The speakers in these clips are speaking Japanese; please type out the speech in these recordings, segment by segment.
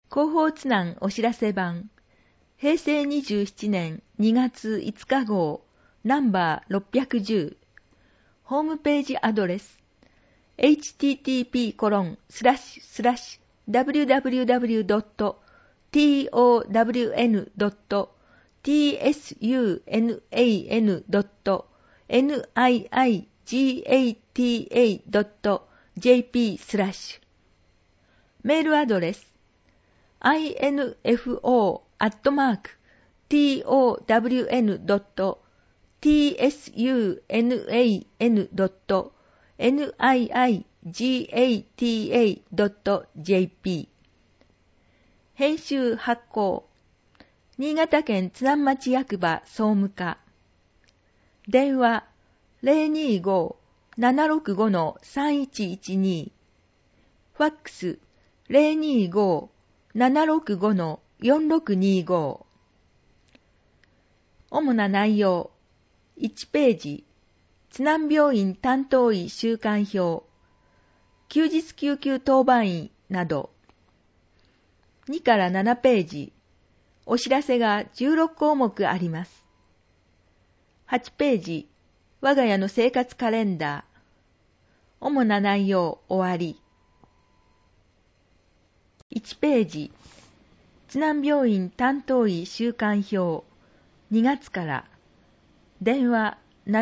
広報津南お知らせ版、平成27年2月5日号、ナンバー610、ホームページアドレス、http://www.town.niigata.jp/ メールアドレス、info@town.niigata.jp 編集発行、新潟県津南町役場総務課。電話 025-765-3112、ファックス 025-765-4625。主な内容、1ページ、津南病院担当医週間表、休日救急当番医など。2から7ページ、お知らせが16項目あります。8ページ、我が家の生活カレンダー。主な内容終わり。1ページ、津南病院担当医週間表、2月から、電話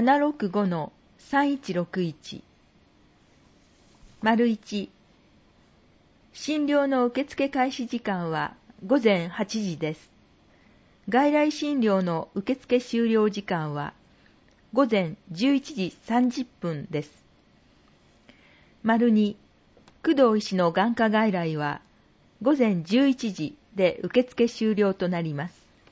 765-3161。1、診療の受付開始時間は午前8時です。外来診療の受付終了時間は午前11時30分です。2、工藤医師の眼科外来は午前11時で受付終了となります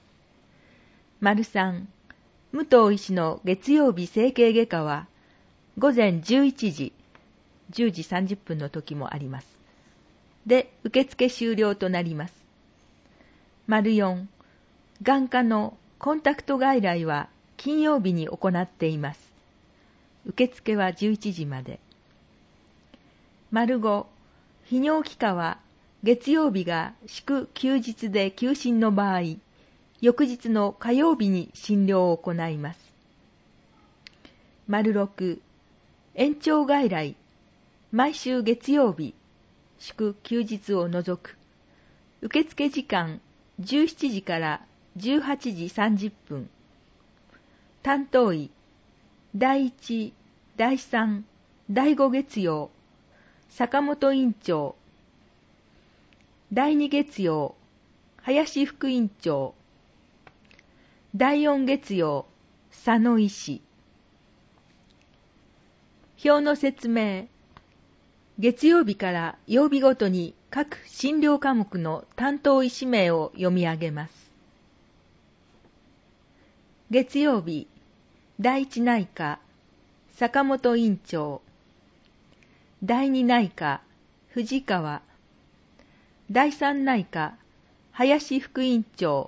。3、武藤医師の月曜日整形外科は午前11時、10時30分の時もあります。で、受付終了となります。4、眼科のコンタクト外来は金曜日に行っています。受付は11時まで。5、泌尿器科は月曜日が祝休日で休診の場合、翌日の火曜日に診療を行います。6、延長外来、毎週月曜日、祝休日を除く、受付時間17時から18時30分。担当医、第1、第3、第5月曜、坂本院長。第2月曜、林副院長。第4月曜、佐野医師。表の説明。月曜日から曜日ごとに各診療科目の担当医師名を読み上げます。月曜日、第一内科、坂本院長。第二内科、藤川。第三内科、林副院長。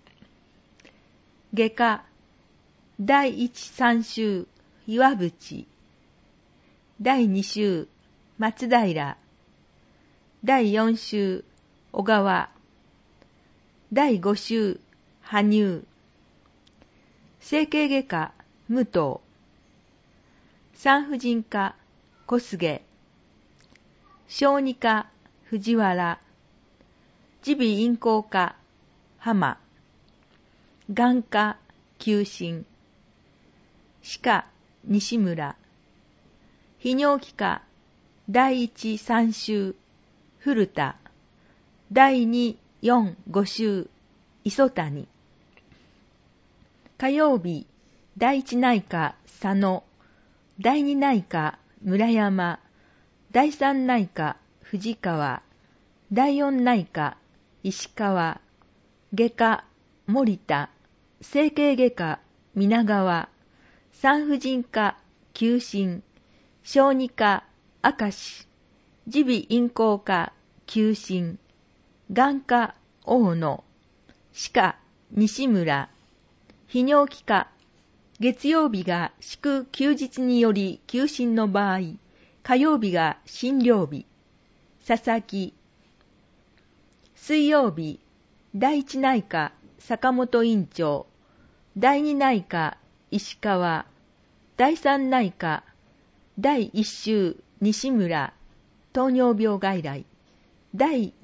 外科、第一三週、岩渕。第二週、松平。第4週、小川。第5週、羽生。整形外科、武藤。産婦人科、小菅。小児科、藤原。耳鼻咽喉科、浜。眼科、急診。歯科、西村。泌尿器科、第1、3週、古田。第2、4、5週、磯谷。火曜日、第1内科、佐野。第2内科、村山。第3内科、藤川。第4内科、石川。外科、森田。整形外科、皆川。産婦人科、急診。小児科、明石。耳鼻咽喉科、急診。眼科、大野。歯科、西村。泌尿器科。月曜日が祝休日により休診の場合、火曜日が診療日。佐々木。 水曜日、第一内科坂本院長、第二内科石川、第三内科第一週西村、糖尿病外来、第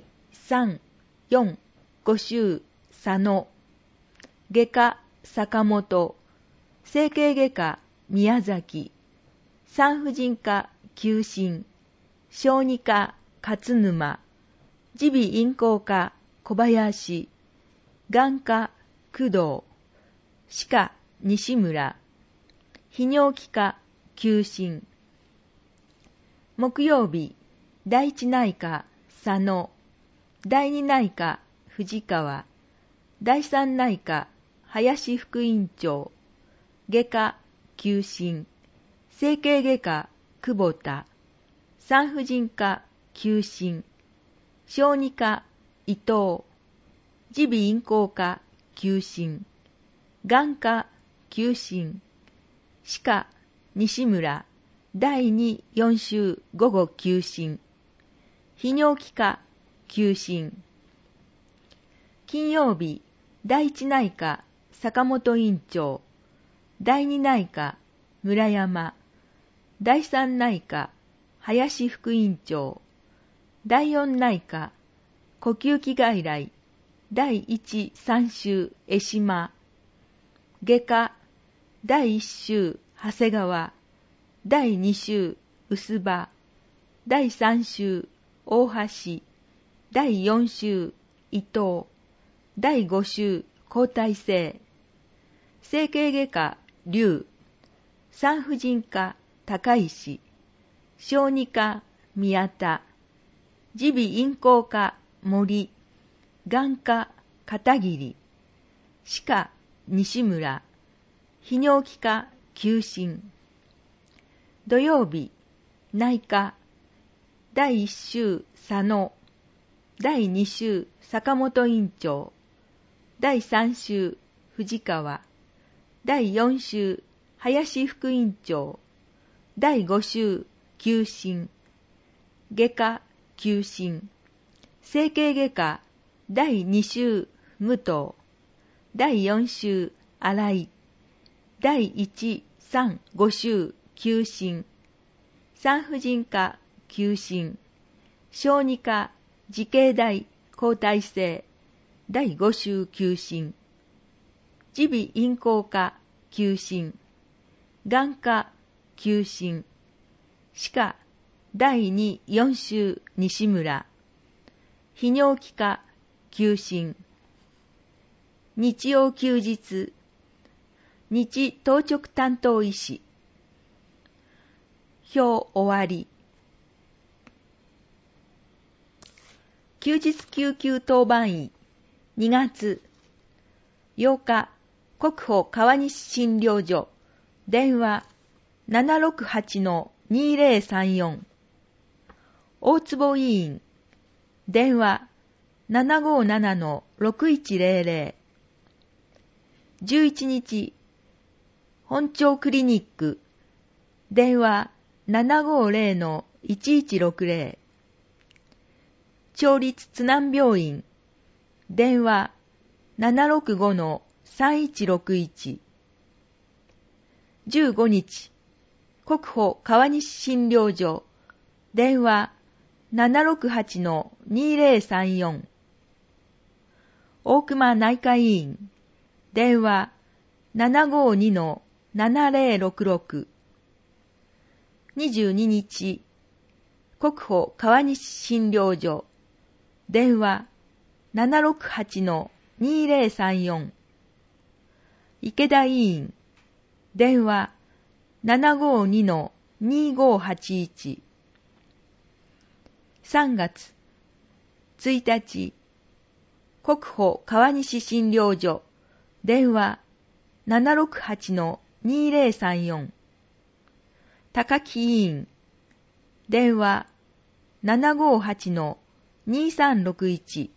2、3、4、5週佐野、外科坂本、整形外科宮崎、産婦人科急診、小児科勝沼、耳鼻咽喉科小林、眼科工藤、歯科西村、泌尿器科急診。木曜日、第一内科佐野、第二内科藤川、第三内科林副院長、外科急診、整形外科久保田、産婦人科急診、小児科伊藤、耳鼻咽喉科急診、眼科急診、歯科西村、第2、4週午後急診、泌尿器科急診。金曜日、第一内科坂本院長、第二内科村山、第三内科林副院長、第四内科呼吸器外来第1、3週江島、外科第1週長谷川、第2週薄葉、第3週大橋、第4週伊藤、第5週交代性、整形外科龍、産婦人科高石、小児科宮田、耳鼻咽喉科森、眼科片桐、歯科西村、泌尿器科急診。土曜日、内科第1週佐野、第2週坂本院長、第3週藤川、第4週林副院長、第5週急診、外科急診、整形外科第2週武藤、第4週新井、第1、3、5週急診、産婦人科急診、小児科慈恵大交代性第5週急診、耳鼻咽喉科急診、眼科急診、歯科第2、4週西村、泌尿器科急診。日曜休日、日当直担当医師。表終わり。休日救急当番医、2月8日、国保川西診療所、電話 768-2034。大坪医院、電話 757-6100。11日、本町クリニック、電話 750-1160。町立津南病院、電話 765-3161。15日、国保川西診療所、電話 768-2034。大熊内科医院、電話 752-7066。22日、国保川西診療所、電話 768-2034。池田医院、電話 752-2581。3月1日、国保川西診療所、電話 768-2034。高木医院、電話 758-2361。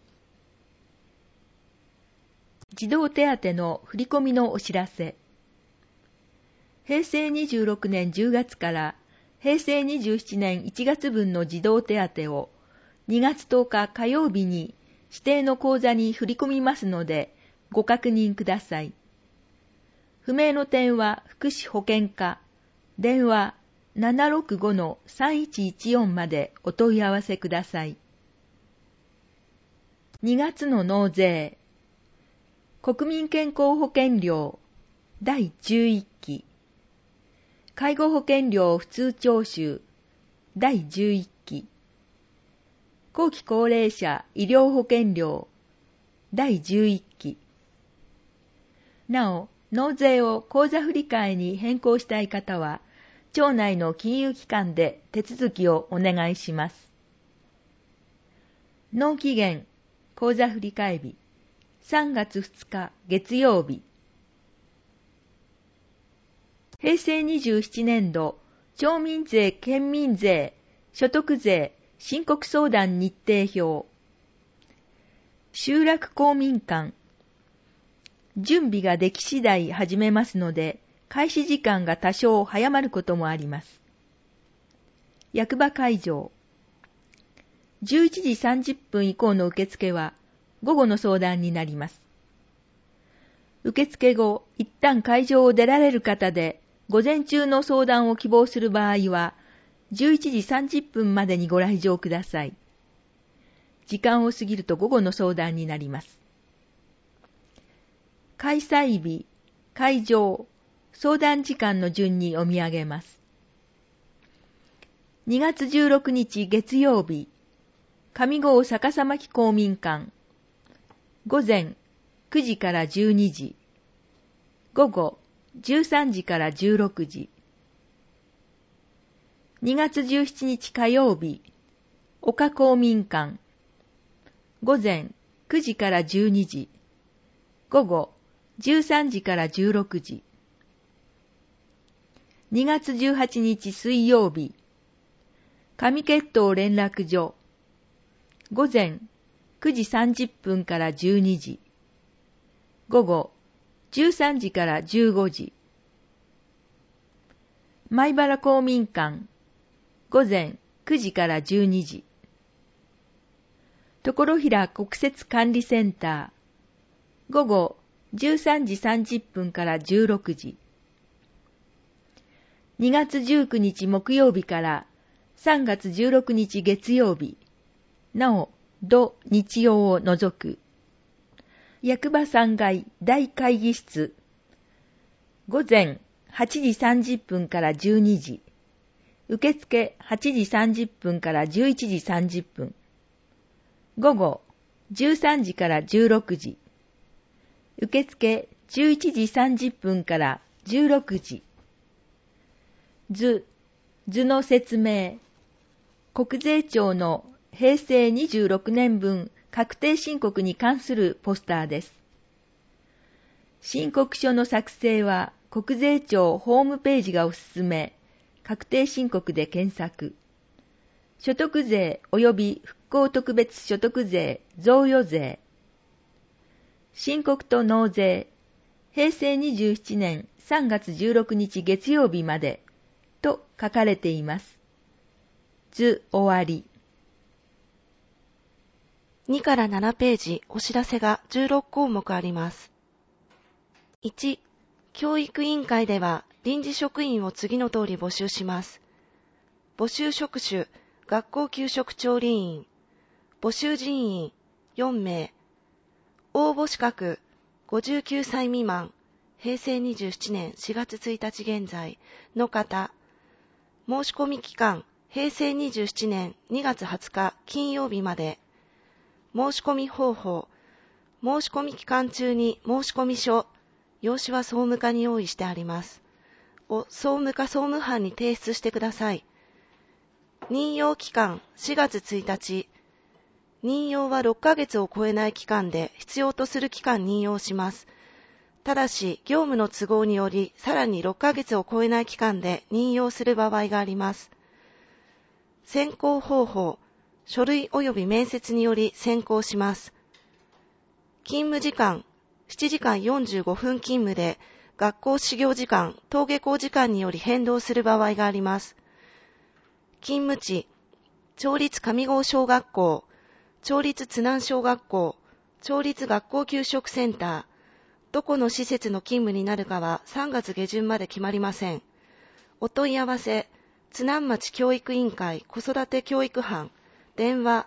児童手当の振込のお知らせ。平成26年10月から平成27年1月分の児童手当を2月10日火曜日に指定の口座に振り込みますので、ご確認ください。不明の点は福祉保健課、電話 765-3114 までお問い合わせください。2月の納税。国民健康保険料第11期。介護保険料普通徴収第11期。後期高齢者医療保険料第11期。なお、納税を口座振替に変更したい方は、町内の金融機関で手続きをお願いします。納期限、口座振替日、3月2日月曜日。平成27年度、町民税、県民税、所得税、申告相談日程表。集落公民館。準備ができ次第始めますので、開始時間が多少早まることもあります。役場会場。11時30分以降の受付は午後の相談になります。受付後、一旦会場を出られる方で、午前中の相談を希望する場合は、11時30分までにご来場ください。時間を過ぎると午後の相談になります。開催日、会場、相談時間の順に読み上げます。2月16日月曜日、上郷逆さ巻公民館。午前9時から12時。午後13時から16時。2月17日火曜日、岡公民館。午前9時から12時。午後13時から16時。2月18日水曜日、上血統連絡所。午前9時30分から12時。午後13時から15時。米原公民館。午前9時から12時。所平国設管理センター。午後13時30分から16時。2月19日木曜日から3月16日月曜日、なお、土日曜を除く。役場3階大会議室。午前8時30分から12時。受付8時30分から11時30分。午後13時から16時。受付11時30分から16時。図の説明。国税庁の平成26年分確定申告に関するポスターです。申告書の作成は国税庁ホームページがおすすめ、確定申告で検索。所得税及び復興特別所得税、贈与税。申告と納税、平成27年3月16日月曜日までと書かれています。図終わり。 2から7ページお知らせが16項目あります。1、教育委員会では臨時職員を次の通り募集します。募集職種、学校給食調理員。募集人員、4名。応募資格、59歳未満、平成27年4月1日現在の方。申し込み期間、平成27年2月20日金曜日まで。申し込み方法、申し込み期間中に申し込み書、用紙は総務課に用意してあります。を総務課総務班に提出してください。任用期間4月1日。任用は6ヶ月を超えない期間で必要とする期間任用します。ただし、業務の都合により、さらに6ヶ月を超えない期間で任用する場合があります。選考方法、書類及び面接により選考します。勤務時間、7時間45分勤務で、学校始業時間、登下校時間により変動する場合があります。勤務地、町立上郷小学校、 町立津南小学校、町立学校給食センター、どこの施設の勤務になるかは3月下旬まで決まりません。お問い合わせ、津南町教育委員会子育て教育班、電話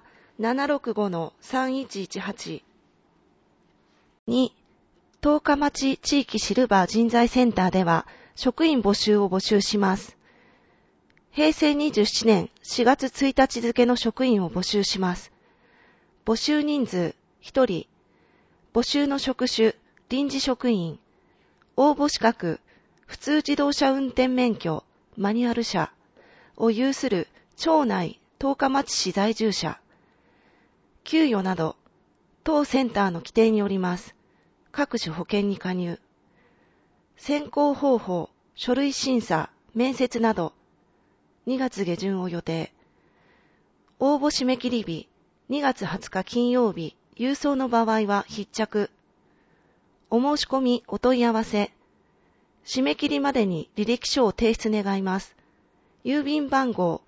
765-3118。2、十日町地域シルバー人材センターでは職員募集を募集します。平成27年4月1日付の職員を募集します。募集人数1人、募集の職種、臨時職員、応募資格、普通自動車運転免許、マニュアル車を有する町内十日町市在住者、給与など、当センターの規定によります。各種保険に加入。選考方法、書類審査、面接など、2月下旬を予定。応募締め切り日、2月20日金曜日、郵送の場合は必着。お申し込み、お問い合わせ。締め切りまでに履歴書を提出願います。郵便番号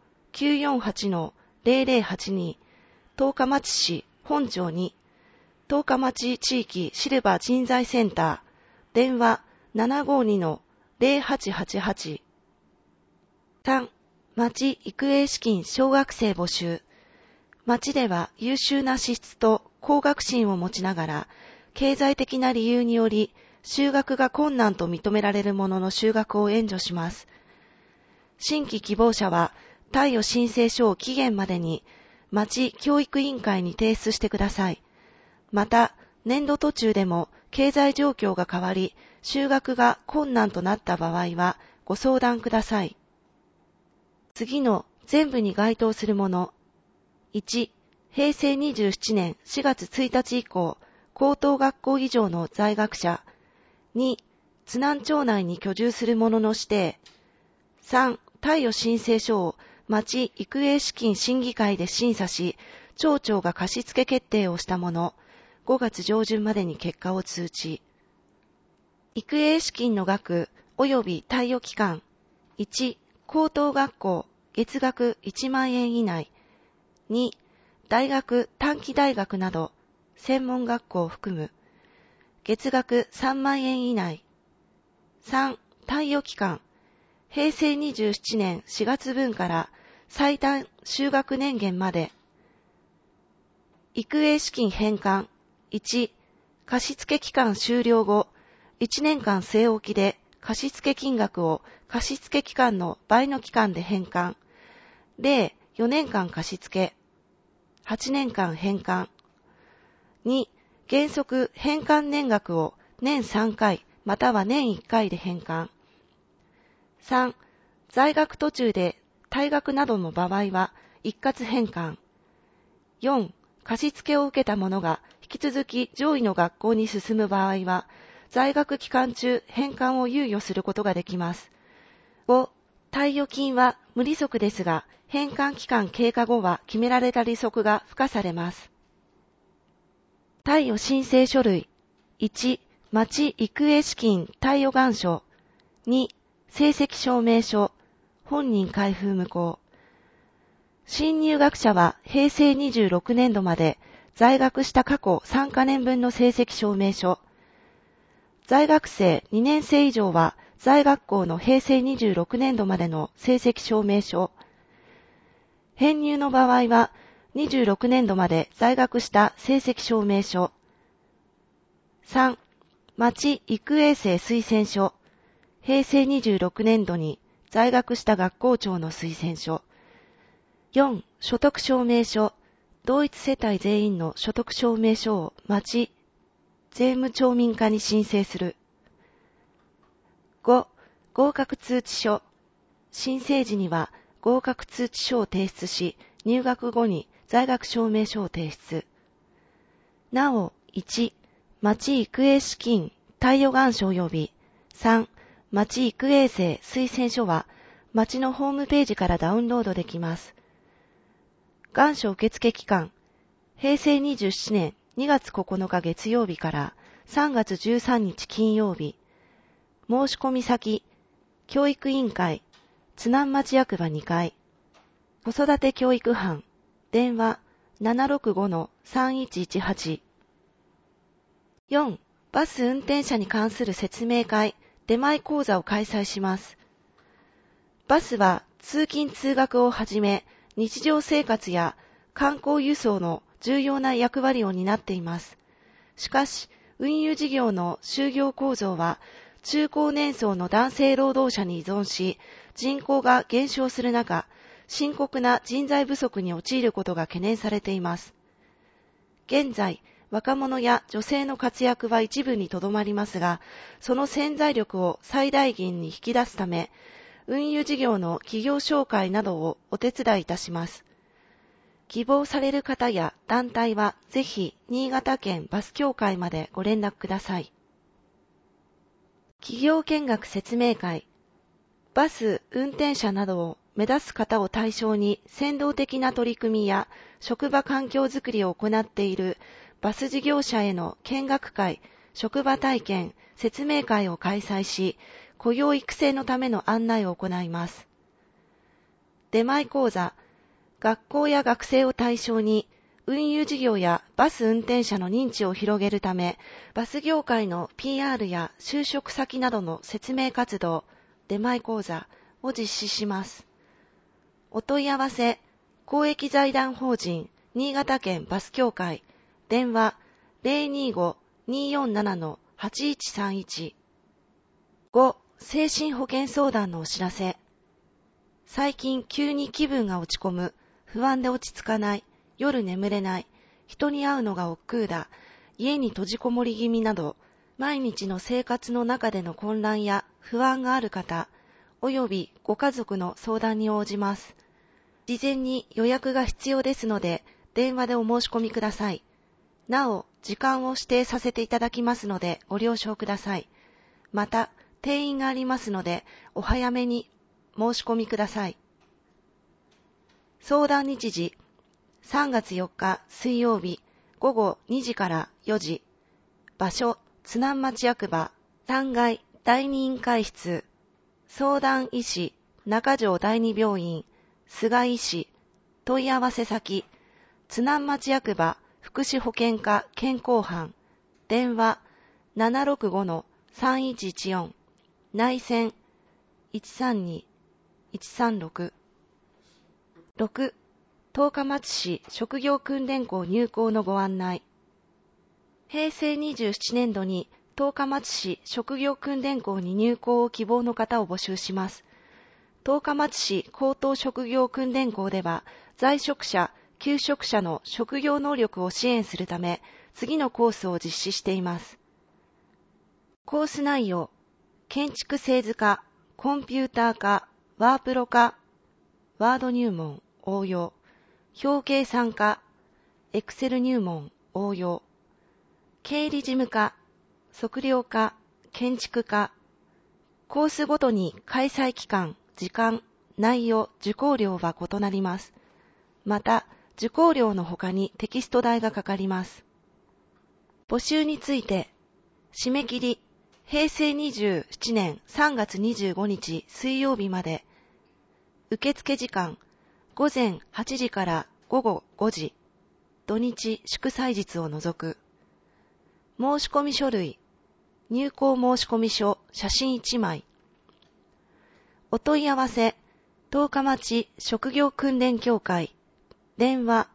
948-0082 十日町市本町に十日町地域シルバー人材センター電話 752-0888。 3. 町育英資金小学生募集。町では優秀な資質と高学心を持ちながら経済的な理由により就学が困難と認められる者の就学を援助します。新規希望者は貸与申請書を期限までに町教育委員会に提出してください。また、年度途中でも経済状況が変わり、就学が困難となった場合はご相談ください。次の全部に該当するもの。1、平成27年4月1日以降、高等学校以上の在学者。2、津南町内に居住する者の指定。3、貸与申請書を町育英資金審議会で審査し、町長が貸付決定をした者、5月上旬までに結果を通知。育英資金の額及び貸与期間。1、高等学校、月額1万円以内。2、大学、短期大学など、専門学校を含む。月額3万円以内。3、貸与期間。平成27年4月分から最短就学年限まで。育英資金返還。1、貸付期間終了後、1年間据え置きで貸付金額を貸付期間の倍の期間で返還。例、4年間貸付。8年間返還。2、原則返還年額を年3回または年1回で返還。3、在学途中で退学などの場合は一括返還。4、貸付を受けた者が引き続き上位の学校に進む場合は、在学期間中返還を猶予することができます。5、貸与金は無利息ですが、返還期間経過後は決められた利息が付加されます。貸与申請書類。1、町育英資金貸与願書。2、成績証明書。本人開封無効。新入学者は平成26年度まで在学した過去3カ年分の成績証明書。在学生2年生以上は在学校の平成26年度までの成績証明書。編入の場合は26年度まで在学した成績証明書。3、町育英生推薦書。平成26年度に在学した学校長の推薦書。4、所得証明書。同一世帯全員の所得証明書を町税務町民課に申請する。5、合格通知書。申請時には合格通知書を提出し、入学後に在学証明書を提出。なお、1、町育英資金貸与願書及び3、町育英生推薦書は町のホームページからダウンロードできます。願書受付期間、平成27年2月9日月曜日から3月13日金曜日。申し込み先、教育委員会、津南町役場2階。子育て教育班、電話 765-3118。4. バス運転者に関する説明会、出前講座を開催します。バスは通勤通学をはじめ、日常生活や観光輸送の重要な役割を担っています。しかし、運輸事業の就業構造は、中高年層の男性労働者に依存し、人口が減少する中、深刻な人材不足に陥ることが懸念されています。現在、若者や女性の活躍は一部にとどまりますが、その潜在力を最大限に引き出すため、運輸事業の企業紹介などをお手伝いいたします。希望される方や団体はぜひ新潟県バス協会までご連絡ください。企業見学説明会。バス運転者などを目指す方を対象に先導的な取り組みや職場環境づくりを行っているバス事業者への見学会、職場体験、説明会を開催し、雇用育成のための案内を行います。出前講座。学校や学生を対象に運輸事業やバス運転者の認知を広げるため、バス業界の PR や就職先などの説明活動、出前講座を実施します。お問い合わせ、公益財団法人新潟県バス協会、電話 025-247-8131。5. 精神保健相談のお知らせ。最近急に気分が落ち込む、不安で落ち着かない、夜眠れない、人に会うのが億劫だ、家に閉じこもり気味など、毎日の生活の中での混乱や不安がある方、およびご家族の相談に応じます。事前に予約が必要ですので、電話でお申し込みください。なお、時間を指定させていただきますので、ご了承ください。また、定員がありますので、お早めに申し込みください。相談日時、3月4日水曜日午後2時から4時。場所、津南町役場3階第2委員会室。相談医師、中条第2病院、菅医師。問い合わせ先、津南町役場福祉保健課健康班。電話 765-3114。内線 132-136。6. 十日町市職業訓練校入校のご案内。平成27年度に十日町市職業訓練校に入校を希望の方を募集します。十日町市高等職業訓練校では、在職者、求職者の職業能力を支援するため、次のコースを実施しています。コース内容、建築製図科、コンピューター科、ワープロ科、ワード入門、応用、表計算科、エクセル入門、応用、経理事務科、測量科、建築科、コースごとに開催期間、時間、内容、受講料は異なります。また、受講料の他にテキスト代がかかります。募集について、締め切り、平成27年3月25日水曜日まで、受付時間、午前8時から午後5時、土日祝祭日を除く。申し込み書類、入校申込書、写真1枚。お問い合わせ、十日町職業訓練協会、電話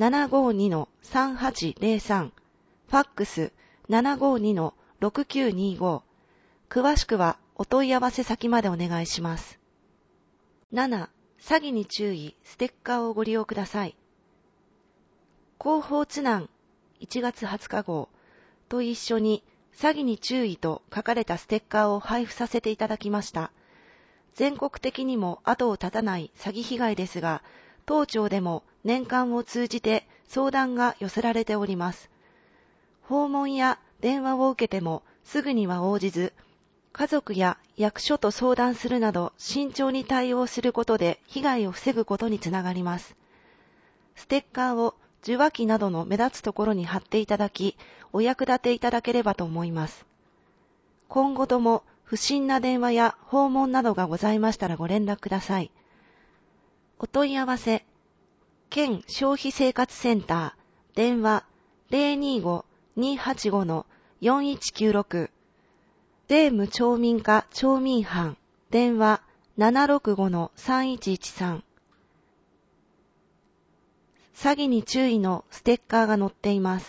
752-3803、ファックス 752-6925。詳しくはお問い合わせ先までお願いします。7. 詐欺に注意、ステッカーをご利用ください。広報津南1月20日号と一緒に詐欺に注意と書かれたステッカーを配布させていただきました。全国的にも後を絶たない詐欺被害ですが、当庁でも年間を通じて相談が寄せられております。訪問や電話を受けてもすぐには応じず、家族や役所と相談するなど慎重に対応することで被害を防ぐことにつながります。ステッカーを受話器などの目立つところに貼っていただき、お役立ていただければと思います。今後とも不審な電話や訪問などがございましたらご連絡ください。お問い合わせ、 県消費生活センター、電話 025-285-4196、税務町民課町民班、電話 765-3113。詐欺に注意のステッカーが載っています。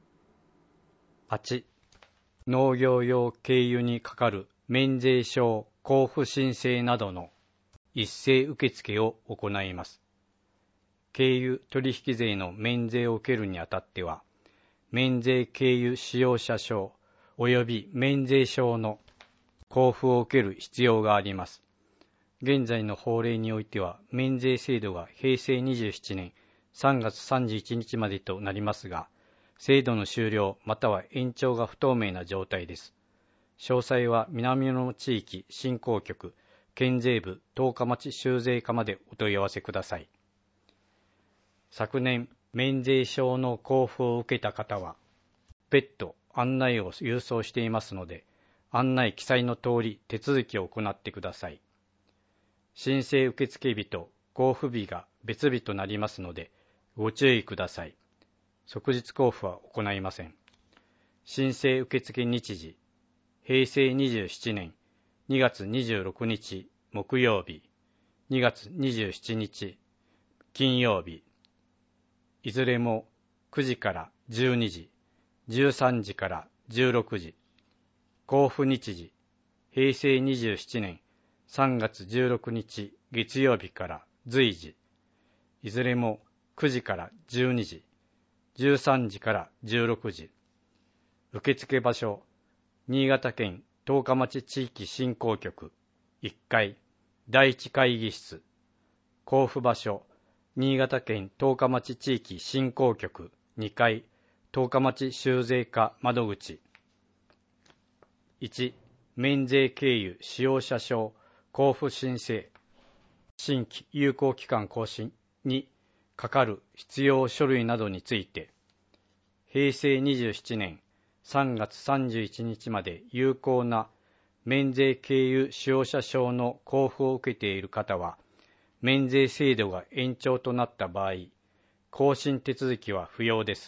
8、農業用軽油にかかる免税証交付申請などの一斉受付を行います。軽油取引税の免税を受けるにあたっては、免税軽油使用者証及び免税証の交付を受ける必要があります。現在の法令においては、免税制度が平成27年3月31日までとなりますが、制度の終了または延長が不透明な状態です。詳細は南野地域振興局、県税部十日町州税課までお問い合わせください。昨年、免税証の交付を受けた方は、別途案内を郵送していますので、案内記載の通り手続きを行ってください。申請受付日と交付日が別日となりますので、ご注意ください。即日交付は行いません。申請受付日時、平成27年2月26日木曜日、2月27日金曜日、いずれも9時から12時、13時から16時、交付日時、平成27年3月16日月曜日から随時、いずれも9時から12時、13時から16時。受付場所、新潟県十日町地域振興局1階第1会議室。交付場所、新潟県十日町地域振興局2階十日町州税課窓口。1、免税軽油使用者証交付申請新規有効期間更新にかかる必要書類などについて、平成27年3月31日まで有効な免税軽油使用者証の交付を受けている方は、免税制度が延長となった場合、更新手続きは不要です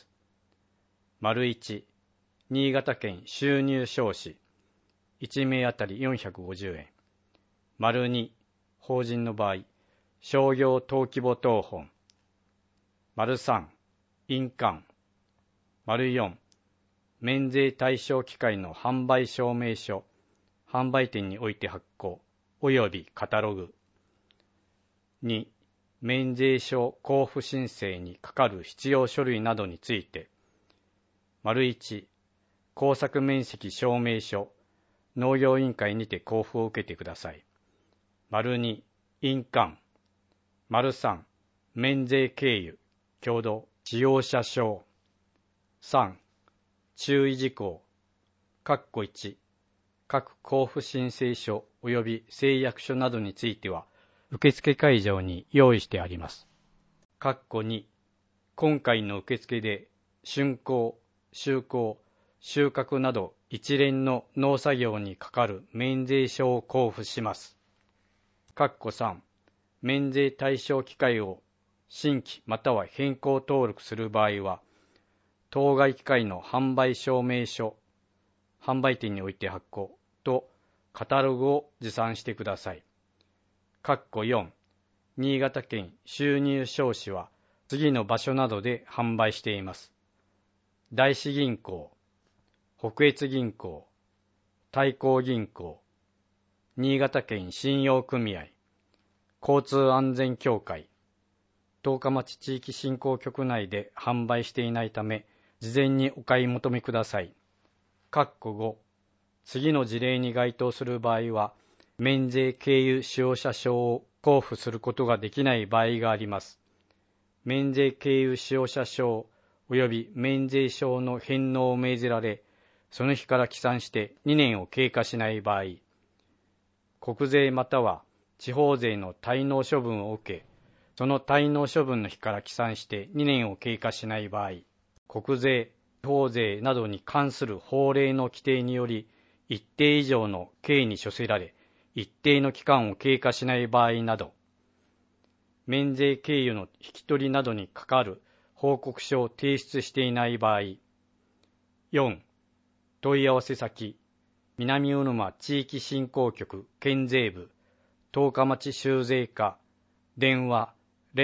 。1、新潟県収入証紙、1名あたり450円。2、法人の場合、商業登記簿謄本。3、印鑑。4、免税対象機械の販売証明書、販売店において発行、及びカタログ。2、免税証交付申請にかかる必要書類などについて、1、耕作面積証明書、農業委員会にて交付を受けてください。2、印鑑。3、免税軽油、共同使用者証。3、注意事項。1、各交付申請書及び誓約書などについては、受付会場に用意してあります。2、今回の受付で竣工、収穫など一連の農作業にかかる免税証を交付します。3、免税対象機械を新規または変更登録する場合は、当該機械の販売証明書、販売店において発行とカタログを持参してください。4、新潟県収入証紙は次の場所などで販売しています。大志銀行、北越銀行、大光銀行、新潟県信用組合、交通安全協会、十日町地域振興局内で販売していないため、事前にお買い求めください。5、次の事例に該当する場合は、免税軽油使用者証を交付することができない場合があります。免税軽油使用者証及び免税証の返納を命じられ、その日から起算して2年を経過しない場合、国税または地方税の滞納処分を受け、その滞納処分の日から起算して2年を経過しない場合、国税、地方税などに関する法令の規定により、一定以上の刑に処せられ、一定の期間を経過しない場合など、 免税経由の引き取りなどにかかる報告書を提出していない場合。4. 問い合わせ先、南魚沼地域振興局県税部、十日町州税課、電話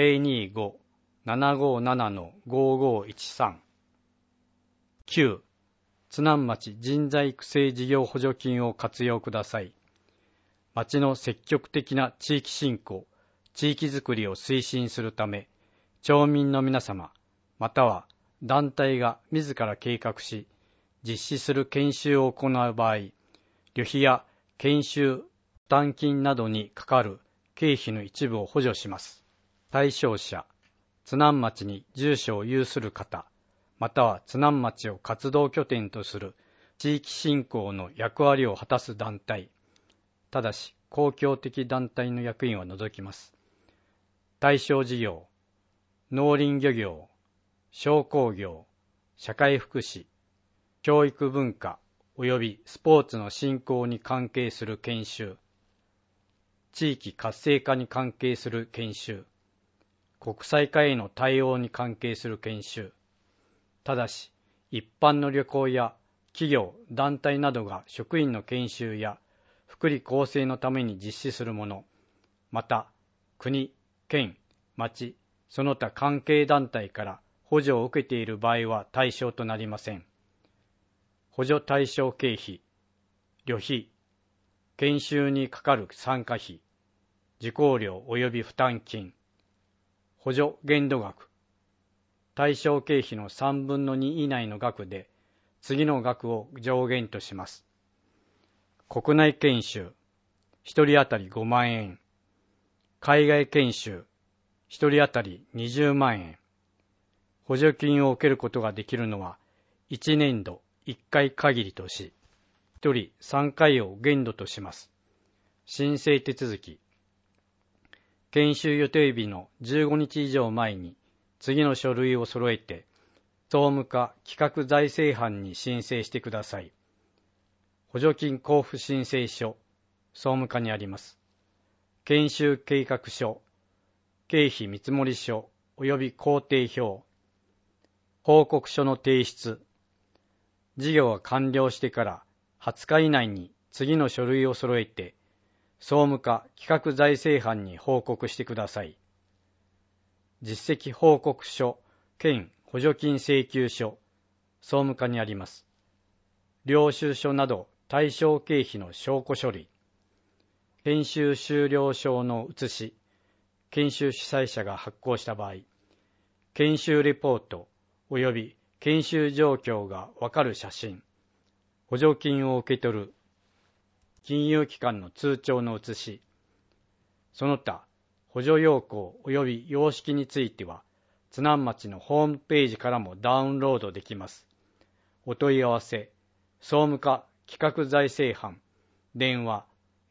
025-757-5513。9. 津南町人材育成事業補助金を活用ください。町の積極的な地域振興、地域づくりを推進するため、町民の皆様、または団体が自ら計画し、実施する研修を行う場合、旅費や研修負担金などにかかる経費の一部を補助します。対象者、津南町に住所を有する方、または津南町を活動拠点とする地域振興の役割を果たす団体、ただし公共的団体の役員は除きます。対象事業、農林漁業、商工業、社会福祉、教育文化及びスポーツの振興に関係する研修、地域活性化に関係する研修、国際化への対応に関係する研修、ただし一般の旅行や企業、団体などが職員の研修や福利厚生のために実施するもの、また国、県、町、その他関係団体から補助を受けている場合は対象となりません。補助対象経費、旅費、研修にかかる参加費、受講料及び負担金、補助限度額、対象経費の3分の2以内の額で次の額を上限とします。国内研修、1人当たり5万円。海外研修、1人当たり20万円。補助金を受けることができるのは1年度1回限りとし、1人3回を限度とします。申請手続き。研修予定日の15日以上前に次の書類を揃えて、総務課企画財政班に申請してください。補助金交付申請書、総務課にあります。研修計画書、経費見積書及び工程表、報告書の提出、事業が完了してから20日以内に次の書類を揃えて、総務課企画財政班に報告してください。実績報告書兼補助金請求書、総務課にあります。領収書など対象経費の証拠書類、研修終了証の写し、研修主催者が発行した場合、研修レポート及び研修状況がわかる写真、補助金を受け取る金融機関の通帳の写し、その他補助要項及び様式については、津南町のホームページからもダウンロードできます。お問い合わせ、総務課企画財政班、電話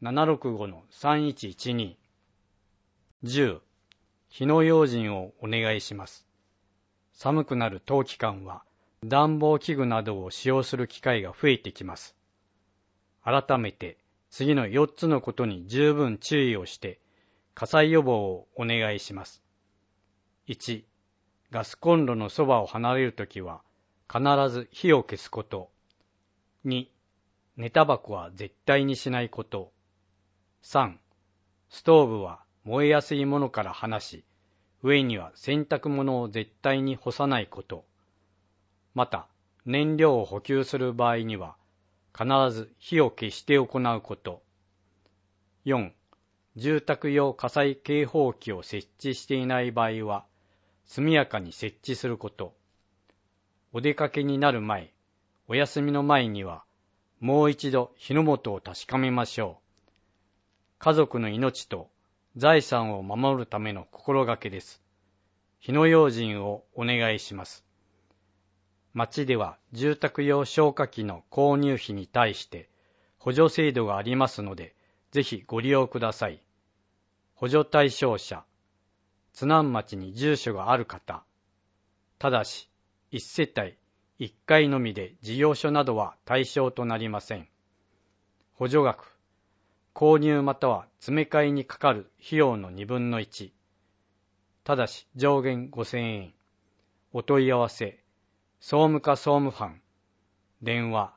765-3112。10. 火の用心をお願いします。寒くなる冬期間は、暖房器具などを使用する機会が増えてきます。改めて、次の4つのことに十分注意をして、火災予防をお願いします。1. ガスコンロのそばを離れるときは、必ず火を消すこと。2. 寝タバコは絶対にしないこと。3. ストーブは燃えやすいものから離し、上には洗濯物を絶対に干さないこと。また、燃料を補給する場合には、必ず火を消して行うこと。4. 住宅用火災警報器を設置していない場合は、速やかに設置すること。お出かけになる前、お休みの前には、もう一度火の元を確かめましょう。家族の命と財産を守るための心がけです。火の用心をお願いします。町では住宅用消火器の購入費に対して補助制度がありますので、ぜひご利用ください。補助対象者、津南町に住所がある方、ただし1世帯1回のみで事業所などは対象となりません。補助額、購入または詰め替えにかかる費用の2分の1、 ただし上限5000円。お問い合わせ、総務課総務班、電話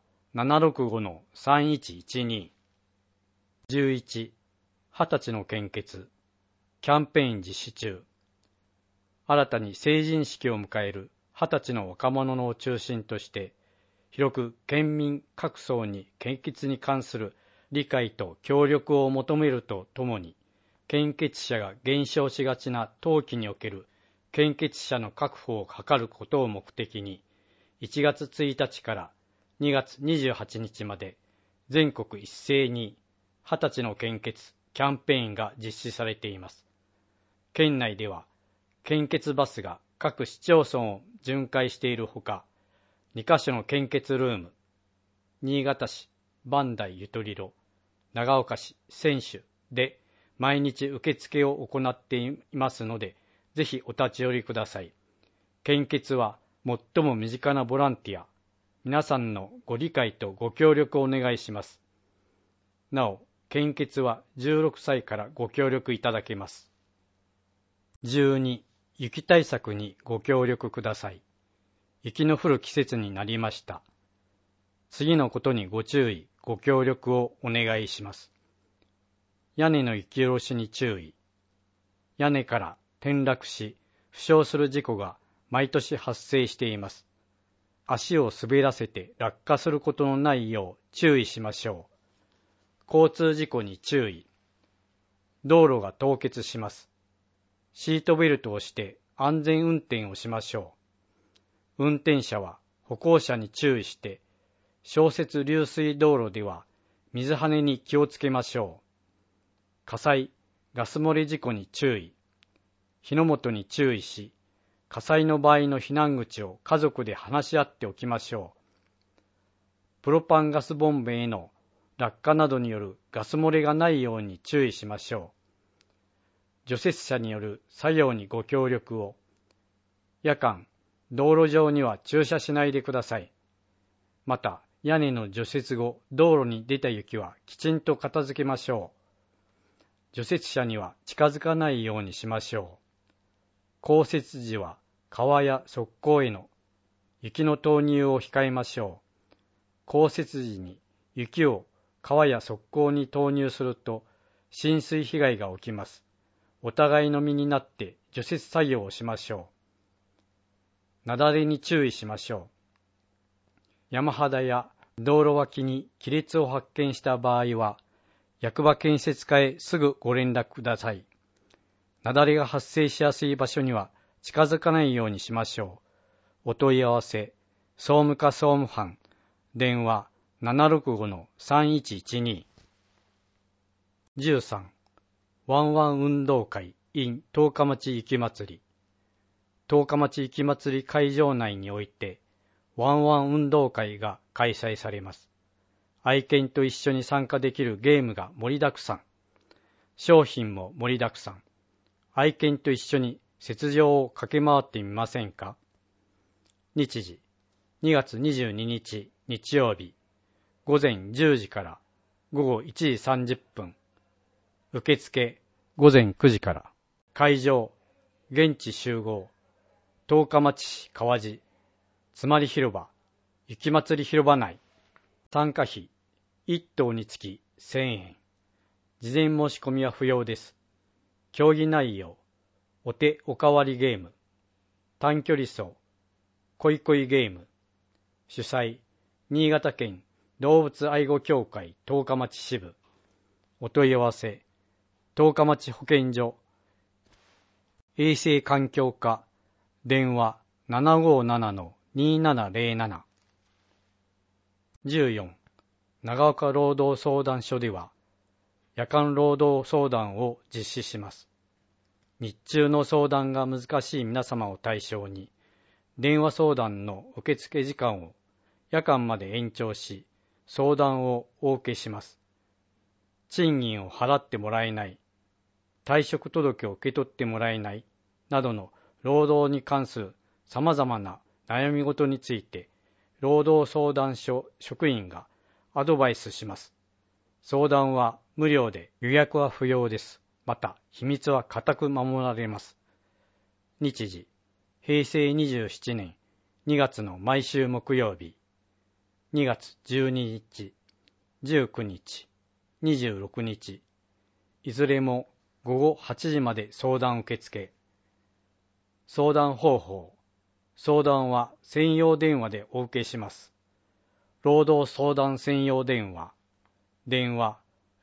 765-3112。11、20歳の献血、キャンペーン実施中。新たに成人式を迎える20歳の若者を中心として、広く県民各層に献血に関する理解と協力を求めるとともに、献血者が減少しがちな冬季における献血者の確保を図ることを目的に、1月1日から2月28日まで全国一斉に20歳の献血キャンペーンが実施されています。県内では献血バスが各市町村を巡回しているほか、2カ所の献血ルーム、新潟市磐梯ゆとりろ、長岡市千種で毎日受付を行っていますので、ぜひお立ち寄りください。献血は最も身近なボランティア、皆さんのご理解とご協力をお願いします。なお、献血は16歳からご協力いただけます。12、雪対策にご協力ください。雪の降る季節になりました。次のことにご注意、ご協力をお願いします。屋根の雪下ろしに注意。屋根から転落し、負傷する事故が毎年発生しています。足を滑らせて落下することのないよう注意しましょう。交通事故に注意。道路が凍結します。シートベルトをして安全運転をしましょう。運転者は歩行者に注意して、小雪流水道路では水はねに気をつけましょう。火災、ガス漏れ事故に注意。火の元に注意し、火災の場合の避難口を家族で話し合っておきましょう。プロパンガスボンベへの落下などによるガス漏れがないように注意しましょう。除雪車による作業にご協力を。夜間、道路上には駐車しないでください。また、屋根の除雪後、道路に出た雪はきちんと片付けましょう。除雪車には近づかないようにしましょう。降雪時は川や側溝への雪の投入を控えましょう。降雪時に雪を川や側溝に投入すると浸水被害が起きます。お互いの身になって除雪作業をしましょう。雪崩に注意しましょう。山肌や道路脇に亀裂を発見した場合は、役場建設課へすぐご連絡ください。雪崩が発生しやすい場所には近づかないようにしましょう。お問い合わせ、総務課総務班、電話 765-3112。13、ワンワン運動会 in 十日町雪まつり。十日町雪まつり会場内において、ワンワン運動会が開催されます。愛犬と一緒に参加できるゲームが盛りだくさん。商品も盛りだくさん。愛犬と一緒に雪上を駆け回ってみませんか？日時、2月22日日曜日、午前10時から午後1時30分。受付、午前9時から。会場、現地集合。十日町市川地、つまり広場、雪まつり広場内。参加費、1頭につき1000円。事前申し込みは不要です。競技内容、お手おかわりゲーム、短距離走、恋恋ゲーム。主催、新潟県動物愛護協会十日町支部。お問い合わせ、十日町保健所、衛生環境課、電話 757-2707。14、長岡労働相談所では、夜間労働相談を実施します。日中の相談が難しい皆様を対象に、電話相談の受付時間を夜間まで延長し、相談をお受けします。賃金を払ってもらえない、退職届を受け取ってもらえない、などの労働に関する様々な悩み事について、労働相談所職員がアドバイスします。相談は無料で予約は不要です。また、秘密は固く守られます。 日時、平成27年2月の毎週木曜日、2月12日、19日、26日、いずれも午後8時まで相談受付。相談方法。相談は専用電話でお受けします。労働相談専用電話。電話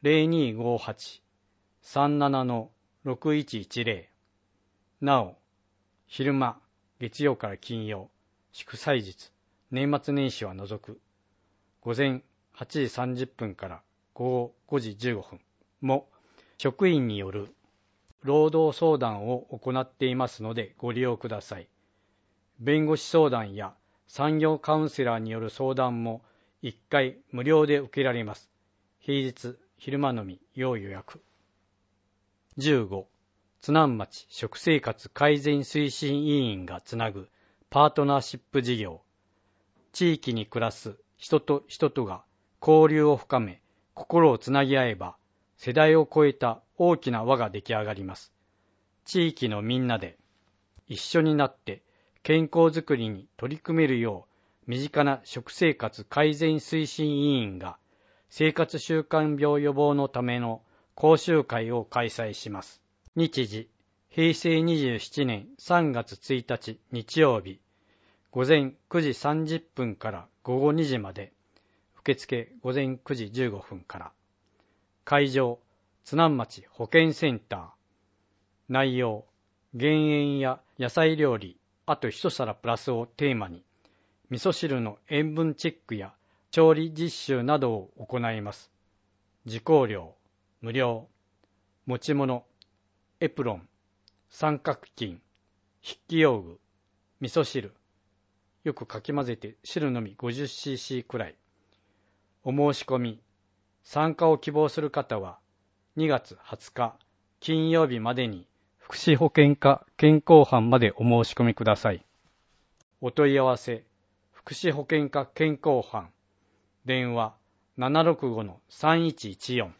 0258-37-6110。なお、昼間、月曜から金曜、祝祭日、年末年始は除く、午前8時30分から午後5時15分も職員による労働相談を行っていますのでご利用ください。弁護士相談や産業カウンセラーによる相談も1回無料で受けられます。平日昼間のみ要予約。15、津南町食生活改善推進委員がつなぐパートナーシップ事業。地域に暮らす人と人とが交流を深め、心をつなぎ合えば、世代を超えた大きな輪が出来上がります。地域のみんなで一緒になって健康づくりに取り組めるよう、身近な食生活改善推進委員が生活習慣病予防のための講習会を開催します。日時、平成27年3月1日日曜日、午前9時30分から午後2時まで、受付午前9時15分から。会場、津南町保健センター。内容、減塩や野菜料理、あと一皿プラスをテーマに、味噌汁の塩分チェックや調理実習などを行います。受講料、無料。持ち物、エプロン、三角巾、筆記用具、味噌汁。よくかき混ぜて汁のみ 50cc くらい。お申し込み、参加を希望する方は2月20日金曜日までに福祉保健課健康班までお申し込みください。お問い合わせ、福祉保健課健康班、電話 765-3114。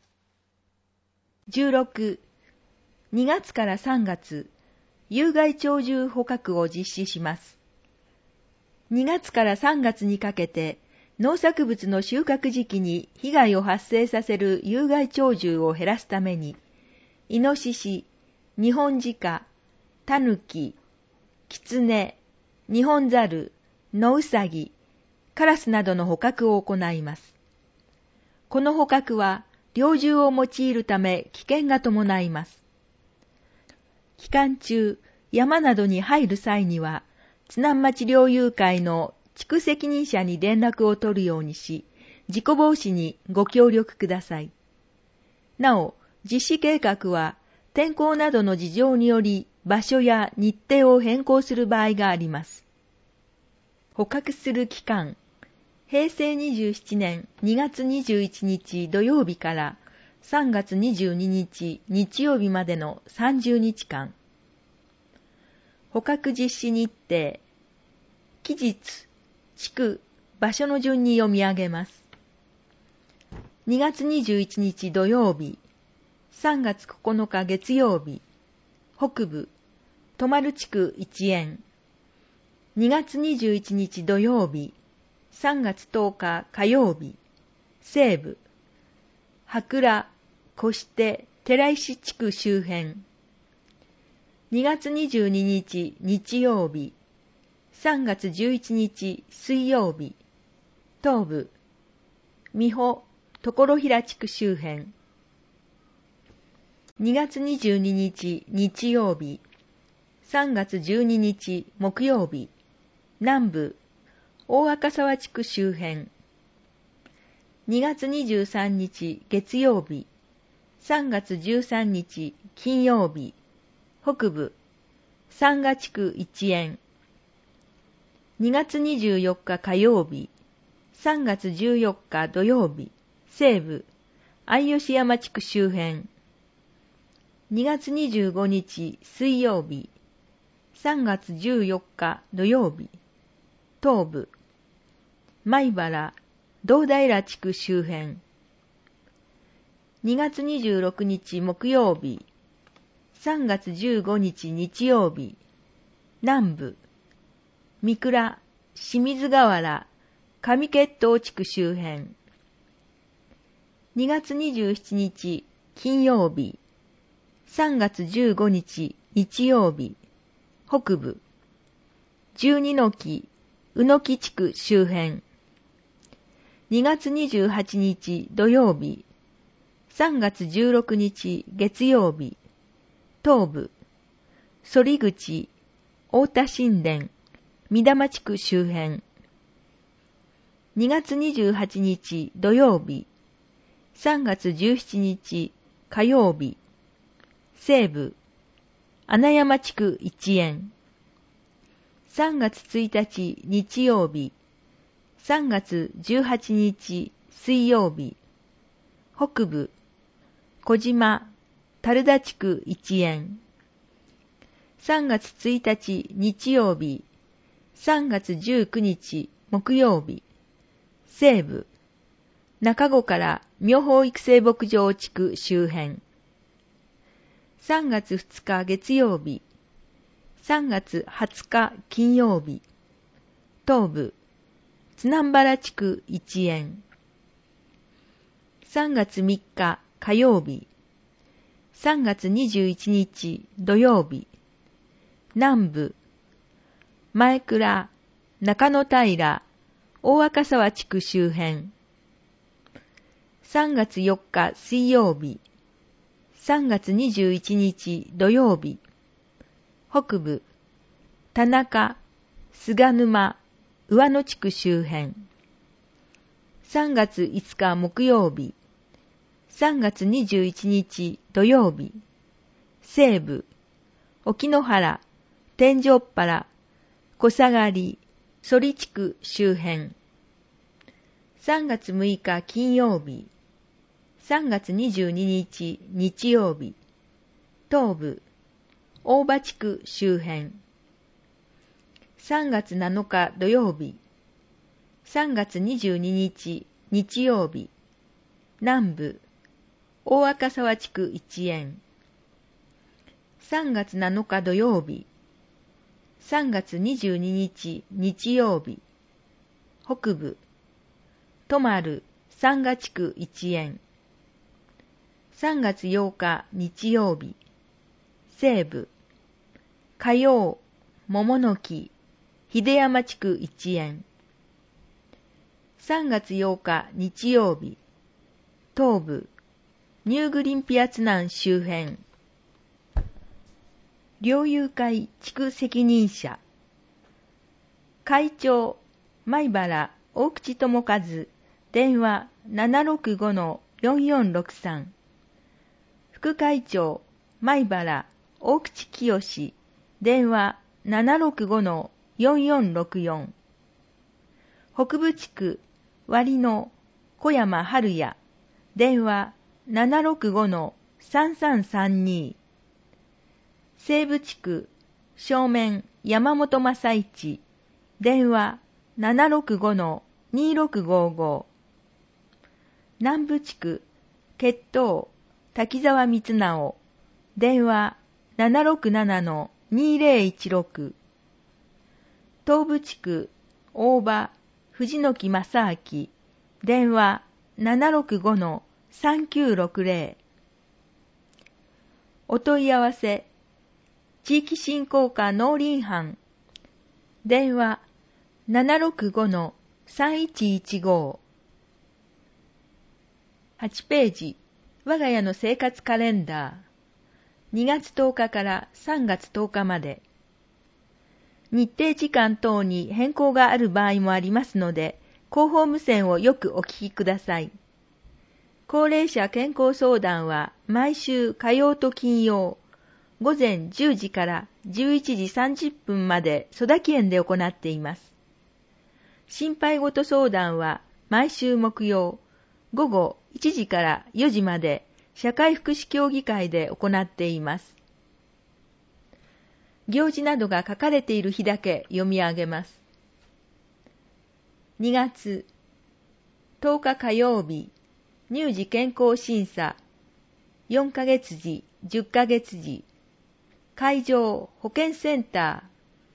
16、2月から3月、有害鳥獣捕獲を実施します。2月から3月にかけて、農作物の収穫時期に被害を発生させる有害鳥獣を減らすために、イノシシ、ニホンジカ、タヌキ、キツネ、ニホンザル、ノウサギ、カラスなどの捕獲を行います。この捕獲は、猟銃を用いるため危険が伴います。期間中、山などに入る際には、津南町猟友会の地区責任者に連絡を取るようにし、事故防止にご協力ください。なお、実施計画は、天候などの事情により場所や日程を変更する場合があります。捕獲する期間、平成27年2月21日土曜日から3月22日日曜日までの30日間。捕獲実施日程、期日、地区、場所の順に読み上げます。2月21日土曜日、3月9日月曜日、北部、泊丸地区一円。2月21日土曜日、3月10日火曜日、西部、羽倉、越手、寺石地区周辺。2月22日日曜日、3月11日水曜日、東部、美保、所平地区周辺。2月22日日曜日、3月12日木曜日、南部、大赤沢地区周辺。2月23日月曜日、3月13日金曜日、北部、三賀地区一円。2月24日火曜日、3月14日土曜日、西部、相吉山地区周辺。2月25日水曜日、3月14日土曜日、東部、米原、堂平地区周辺。2月26日木曜日、3月15日日曜日、 南部、三倉、清水河原、上決闘地区周辺。2月27日金曜日、3月15日日曜日、北部、12の木、宇野木地区周辺。2月28日土曜日、3月16日月曜日、東部、反口、太田新田、三玉地区周辺。2月28日土曜日、3月17日火曜日、西部、穴山地区一円。3月1日日曜日、3月18日水曜日、北部、小島、樽田地区一円。3月1日日曜日、3月19日木曜日、西部、中子から妙法育成牧場地区周辺。3月2日月曜日、3月20日金曜日、東部、津南原地区一円。3月3日火曜日、3月21日土曜日、南部、前倉、中野平、大赤沢地区周辺。3月4日水曜日、3月21日土曜日、北部、田中、菅沼、上野地区周辺。3月5日木曜日、3月21日土曜日、西部、沖ノ原、天井っ原、小下がり、反地区周辺。3月6日金曜日、3月22日日曜日、東部、大場地区周辺。3月7日土曜日、3月22日日曜日、南部、大赤沢地区一円。3月7日土曜日、3月22日日曜日、北部、泊丸、三賀地区一円。3月8日日曜日、西部、火曜、桃の木、秀山地区一円。3月8日日曜日、東部、ニューグリンピアツ南周辺。猟友会地区責任者。会長、米原大口智和、電話 765-4463。副会長、米原大口清、電話 765-4464。北部地区、割野小山春也、電話 765-3332。西部地区、正面山本正一、電話 765-2655。南部地区、決闘滝沢光直、電話 767-2016。東部地区、大場藤木正明、電話 765-3960。お問い合わせ、地域振興課農林班、電話 765-3115。8ページ、我が家の生活カレンダー。2月10日から3月10日まで。日程時間等に変更がある場合もありますので、広報無線をよくお聞きください。高齢者健康相談は毎週火曜と金曜、午前10時から11時30分まで曽田園で行っています。心配事相談は毎週木曜、午後1時から4時まで社会福祉協議会で行っています。行事などが書かれている日だけ読み上げます。2月10日火曜日、乳児健康審査、4ヶ月時、10ヶ月時、会場保健センタ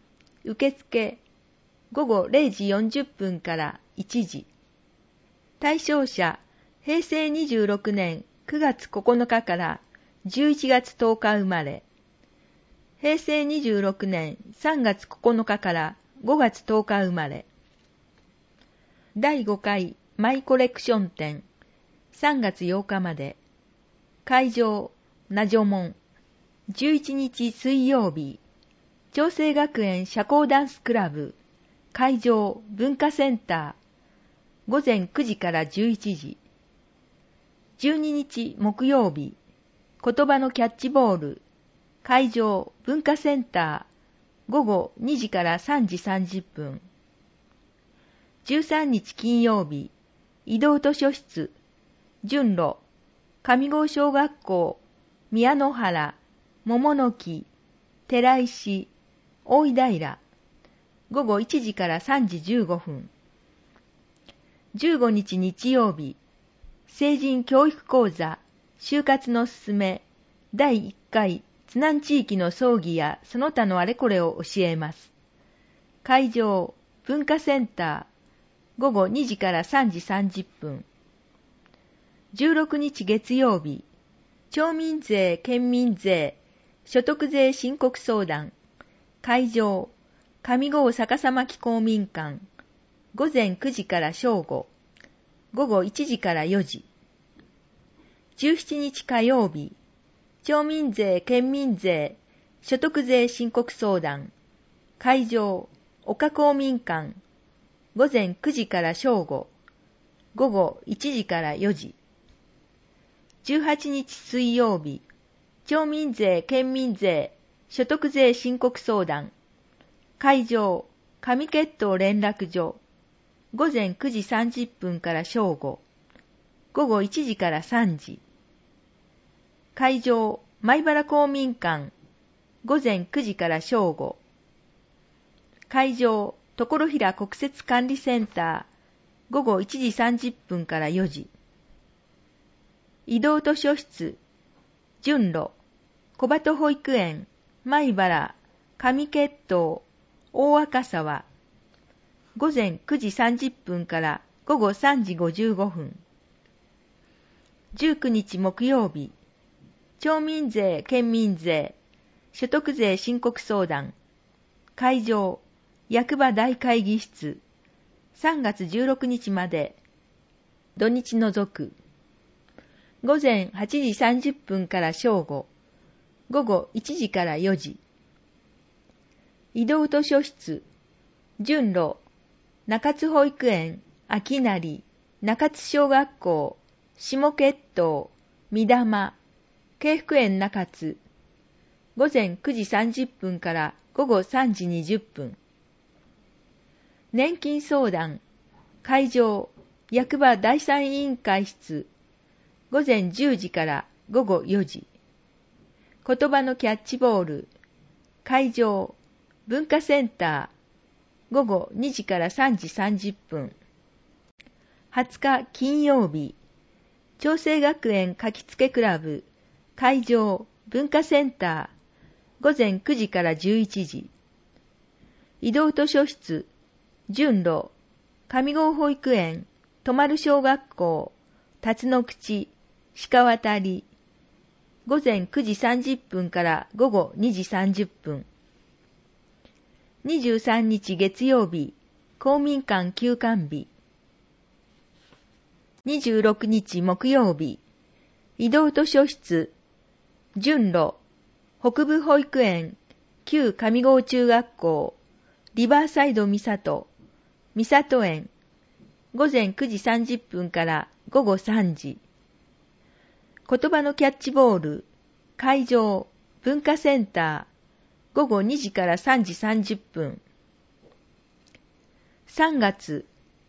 受付午後0時40分から1時。対象者、平成26年9月9日から11月10日生まれ。平成26年3月9日から5月10日生まれ。第5回マイコレクション展、3月8日まで。会場、ナジョモン。11日水曜日、長生学園社交ダンスクラブ、会場、文化センター、午前9時から11時。12日木曜日、言葉のキャッチボール、会場、文化センター、午後2時から3時30分。13日金曜日、移動図書室、順路、上郷小学校、宮野原、桃の木、寺石、大井平、午後1時から3時15分。15日日曜日、成人教育講座、就活のすすめ、第1回津南地域の葬儀やその他のあれこれを教えます。会場、文化センター、午後2時から3時30分。16日月曜日、町民税・県民税、所得税申告相談、会場、上郷逆さ巻公民館、午前9時から正午、午後1時から4時。17日火曜日、町民税・県民税、所得税申告相談、会場、岡公民館、午前9時から正午、午後1時から4時。18日水曜日、町民税・県民税、所得税申告相談、会場、上血統連絡所、午前9時30分から正午、午後1時から3時。会場、米原公民館、午前9時から正午。会場、所平国設管理センター、午後1時30分から4時。移動図書室、順路、小鳩保育園、米原、上血統、大赤沢、午前9時30分から午後3時55分。19日木曜日、町民税・県民税、所得税申告相談、会場、役場大会議室、3月16日まで、土日除く。午前8時30分から正午、午後1時から4時。移動図書室、順路、中津保育園、秋成、中津小学校、下血統、三玉、慶福園中津。午前9時30分から午後3時20分。年金相談、会場、役場第三委員会室、午前10時から午後4時。言葉のキャッチボール、会場、文化センター、午後2時から3時30分。20日金曜日、長生学園書きつけクラブ、会場、文化センター、午前9時から11時。移動図書室、順路、上郷保育園、泊丸小学校、辰野口、鹿渡り、午前9時30分から午後2時30分。23日月曜日、公民館休館日。26日木曜日、移動図書室、順路、北部保育園、旧上郷中学校、リバーサイド三郷、三郷園、午前9時30分から午後3時。言葉のキャッチボール、会場、文化センター、午後2時から3時30分。3月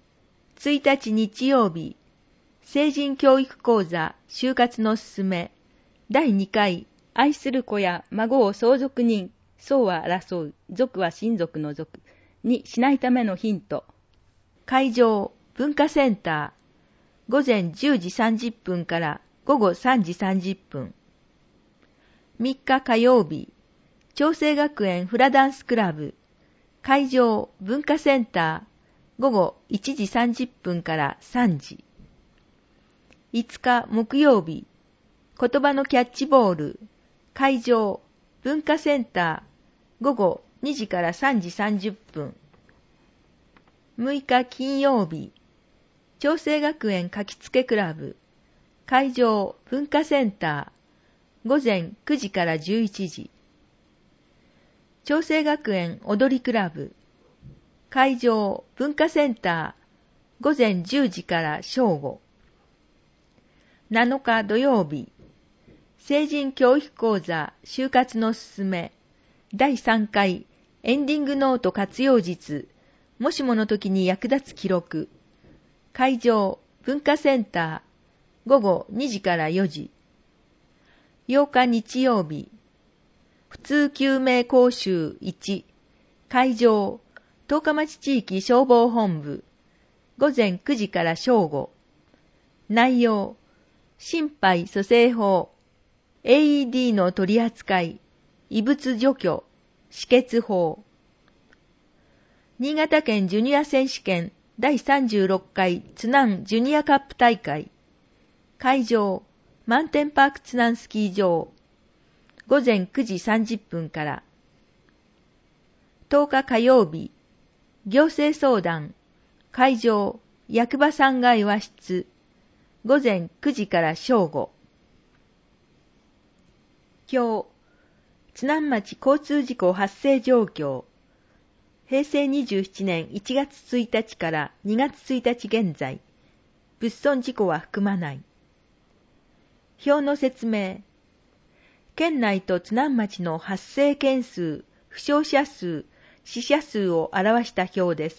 1日日曜日、成人教育講座就活のすすめ、第2回、愛する子や孫を相続人、相は争う、族は親族の族にしないためのヒント。会場、文化センター、午前10時30分から午後3時30分。3日火曜日、長生学園フラダンスクラブ、 会場文化センター午後1時30分から3時。5日木曜日、言葉のキャッチボール、会場文化センター午後2時から3時30分。6日金曜日、長生学園書きつけクラブ、会場文化センター午前9時から11時。長生学園踊りクラブ、会場文化センター午前10時から正午。7日土曜日、成人教育講座就活のすすめ第3回エンディングノート活用術、もしもの時に役立つ記録、会場文化センター午後2時から4時。8日日曜日、普通救命講習1、会場十日町地域消防本部午前9時から正午。内容、心肺蘇生法、AED の取り扱い、異物除去、止血法。新潟県ジュニア選手権第36回津南ジュニアカップ大会。会場、マウンテンパーク津南スキー場。午前9時30分から。10日火曜日、行政相談。会場、役場3階和室。午前9時から正午。今日、津南町交通事故発生状況。平成27年1月1日から2月1日現在、物損事故は含まない。表の説明。県内と津南町の発生件数、負傷者数、死者数を表した表です。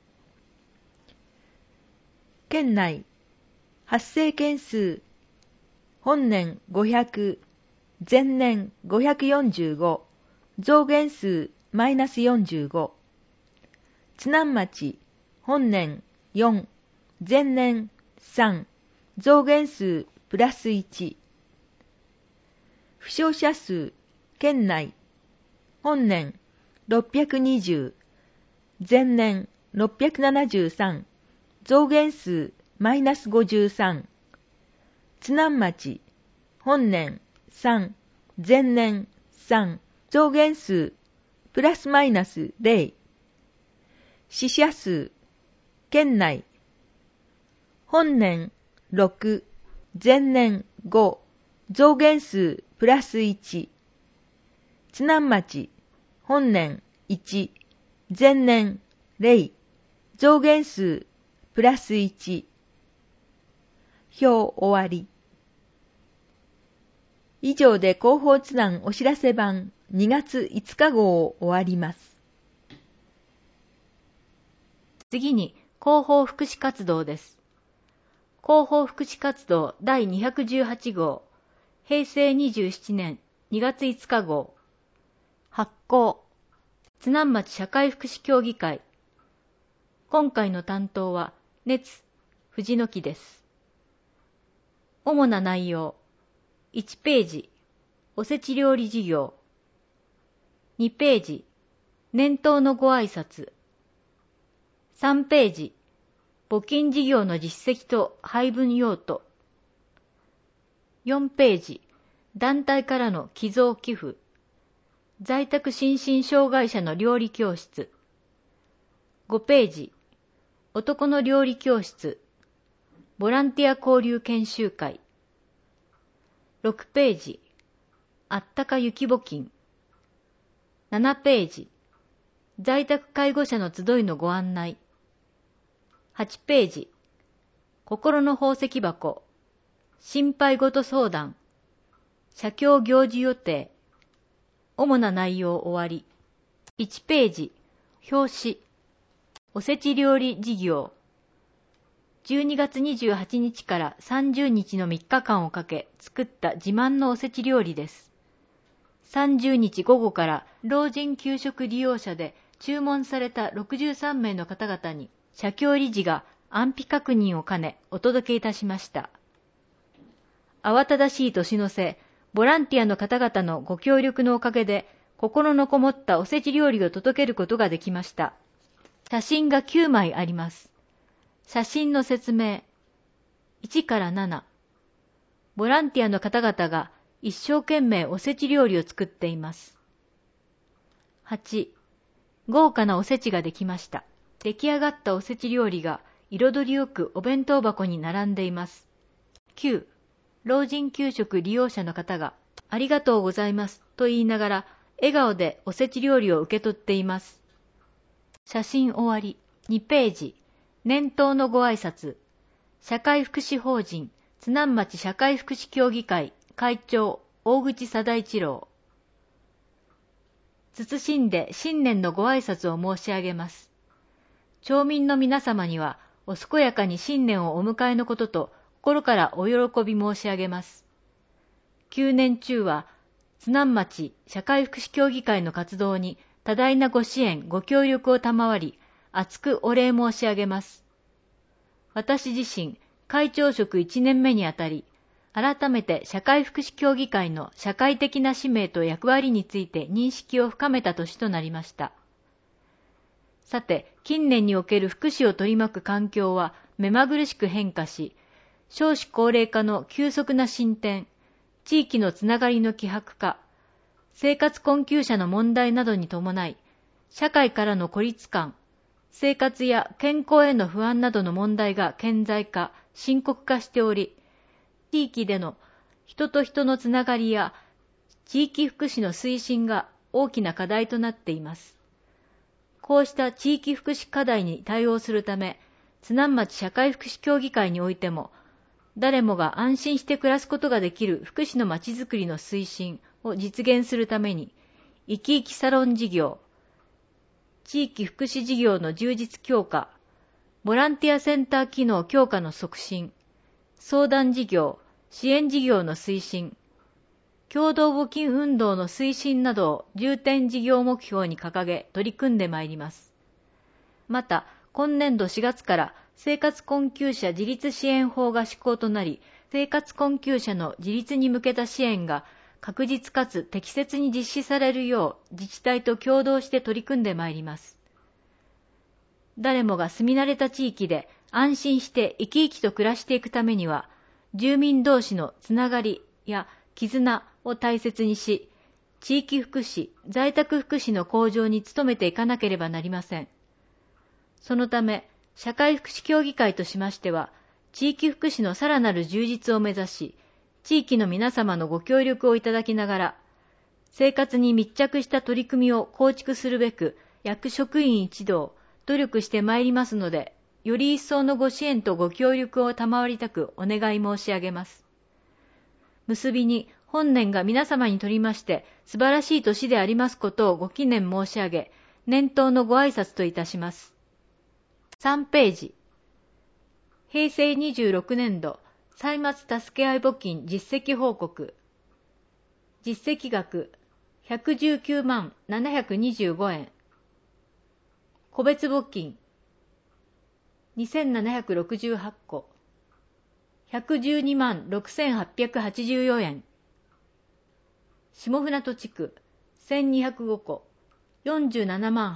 県内、発生件数、本年500、前年545、増減数マイナス45。津南町、本年4、前年3、増減数プラス1。負傷者数、県内、本年620、前年673、増減数マイナス53。津南町、本年3、前年3、増減数プラスマイナス0。死者数、県内、本年6、前年5、増減数プラス1。津南町、本年1、前年0、増減数プラス1。表終わり。以上で広報津南お知らせ版2月5日号を終わります。 次に広報福祉活動です。広報福祉活動第218号、平成27年2月5日号。発行、津南町社会福祉協議会。今回の担当は熱藤の木です。主な内容。1ページ、おせち料理事業。2ページ、年頭のご挨拶。3ページ、募金事業の実績と配分用途。4ページ、団体からの寄贈寄付。在宅心身障害者の料理教室。5ページ、男の料理教室。ボランティア交流研修会。6ページ、あったか雪募金。7ページ、在宅介護者の集いのご案内。8ページ、心の宝石箱、心配事相談、写経行事予定。主な内容終わり。1ページ、表紙、おせち料理事業。12月28日から30日の3日間をかけ作った自慢のおせち料理です。30日午後から老人給食利用者で注文された63名の方々に社協理事が安否確認を兼ねお届けいたしました。慌ただしい年の瀬、ボランティアの方々のご協力のおかげで心のこもったおせち料理を届けることができました。写真が9枚あります。写真の説明。1から7。ボランティアの方々が一生懸命おせち料理を作っています。8、豪華なおせちができました。出来上がったおせち料理が彩りよくお弁当箱に並んでいます。9、老人給食利用者の方がありがとうございますと言いながら笑顔でおせち料理を受け取っています。写真終わり。2ページ。年頭のご挨拶。社会福祉法人津南町社会福祉協議会会長大口貞一郎。謹んで新年のご挨拶を申し上げます。町民の皆様にはお健やかに新年をお迎えのことと心からお喜び申し上げます。旧年中は津南町社会福祉協議会の活動に多大なご支援ご協力を賜り厚くお礼申し上げます。私自身会長職1年目にあたり改めて社会福祉協議会の社会的な使命と役割について認識を深めた年となりました。さて、近年における福祉を取り巻く環境は目まぐるしく変化し、少子高齢化の急速な進展、地域のつながりの希薄化、生活困窮者の問題などに伴い、社会からの孤立感、生活や健康への不安などの問題が顕在化、深刻化しており、地域での人と人のつながりや地域福祉の推進が大きな課題となっています。こうした地域福祉課題に対応するため、津南町社会福祉協議会においても、誰もが安心して暮らすことができる福祉のまちづくりの推進を実現するために、いきいきサロン事業、地域福祉事業の充実強化、ボランティアセンター機能強化の促進、相談事業、支援事業の推進、共同募金運動の推進などを重点事業目標に掲げ取り組んでまいります。また、今年度4月から生活困窮者自立支援法が施行となり、生活困窮者の自立に向けた支援が確実かつ適切に実施されるよう自治体と共同して取り組んでまいります。誰もが住み慣れた地域で安心して生き生きと暮らしていくためには、住民同士のつながりや絆を大切にし、地域福祉、在宅福祉の向上に努めていかなければなりません。そのため、社会福祉協議会としましては、地域福祉のさらなる充実を目指し、地域の皆様のご協力をいただきながら、生活に密着した取り組みを構築するべく、役職員一同、努力してまいりますので、より一層のご支援とご協力を賜りたくお願い申し上げます。結びに、本年が皆様にとりまして素晴らしい年でありますことをご記念申し上げ、年頭のご挨拶といたします。3ページ。平成26年度、歳末助け合い募金実績報告。実績額、119万725円。個別募金、2768個。112万6884円。下船戸地区、1205個。47万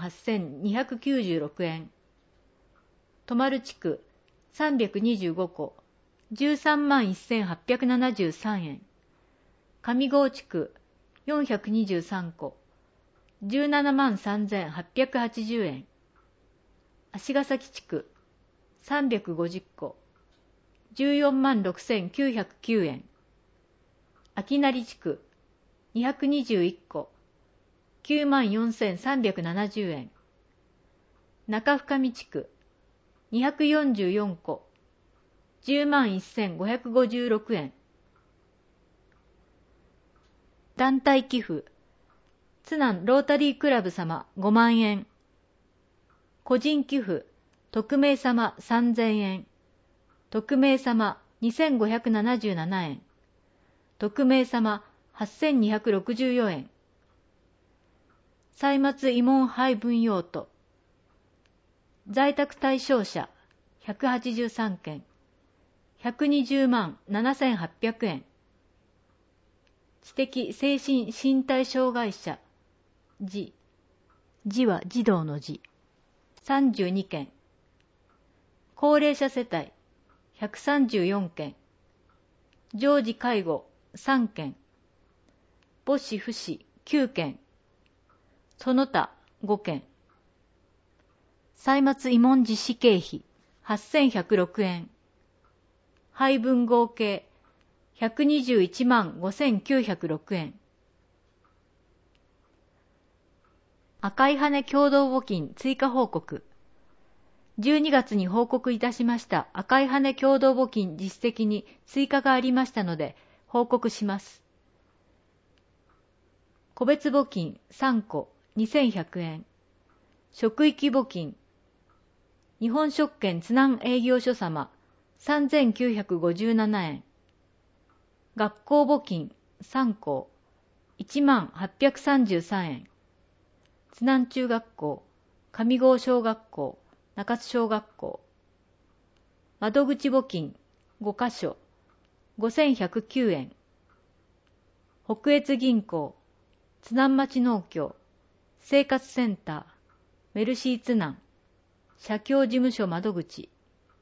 8296円。泊丸地区、325個。13万1873円。上郷地区、423個。17万3880円。足ヶ崎地区、350個。14万6909円。秋成地区、221個。9万4370円。中深見地区、244個。10万1556円。団体寄付、津南ロータリークラブ様5万円。個人寄付、匿名様3000円。匿名様2577円。匿名様8264円。歳末慰問配分用途。在宅対象者183件。120万7800円。知的精神身体障害者児。児は児童の児。32件。高齢者世帯134件。常時介護3件。母子父子9件。その他5件。歳末慰問実施経費8106円。配分合計121万5906円。赤い羽共同募金追加報告。12月に報告いたしました赤い羽共同募金実績に追加がありましたので報告します。個別募金3個2100円。職域募金。日本食券津南営業所様3957円。学校募金3校10833円。津南中学校、上郷小学校、中津小学校。窓口募金5カ所5109円。北越銀行、津南町農協、生活センター、メルシー津南、社協事務所窓口。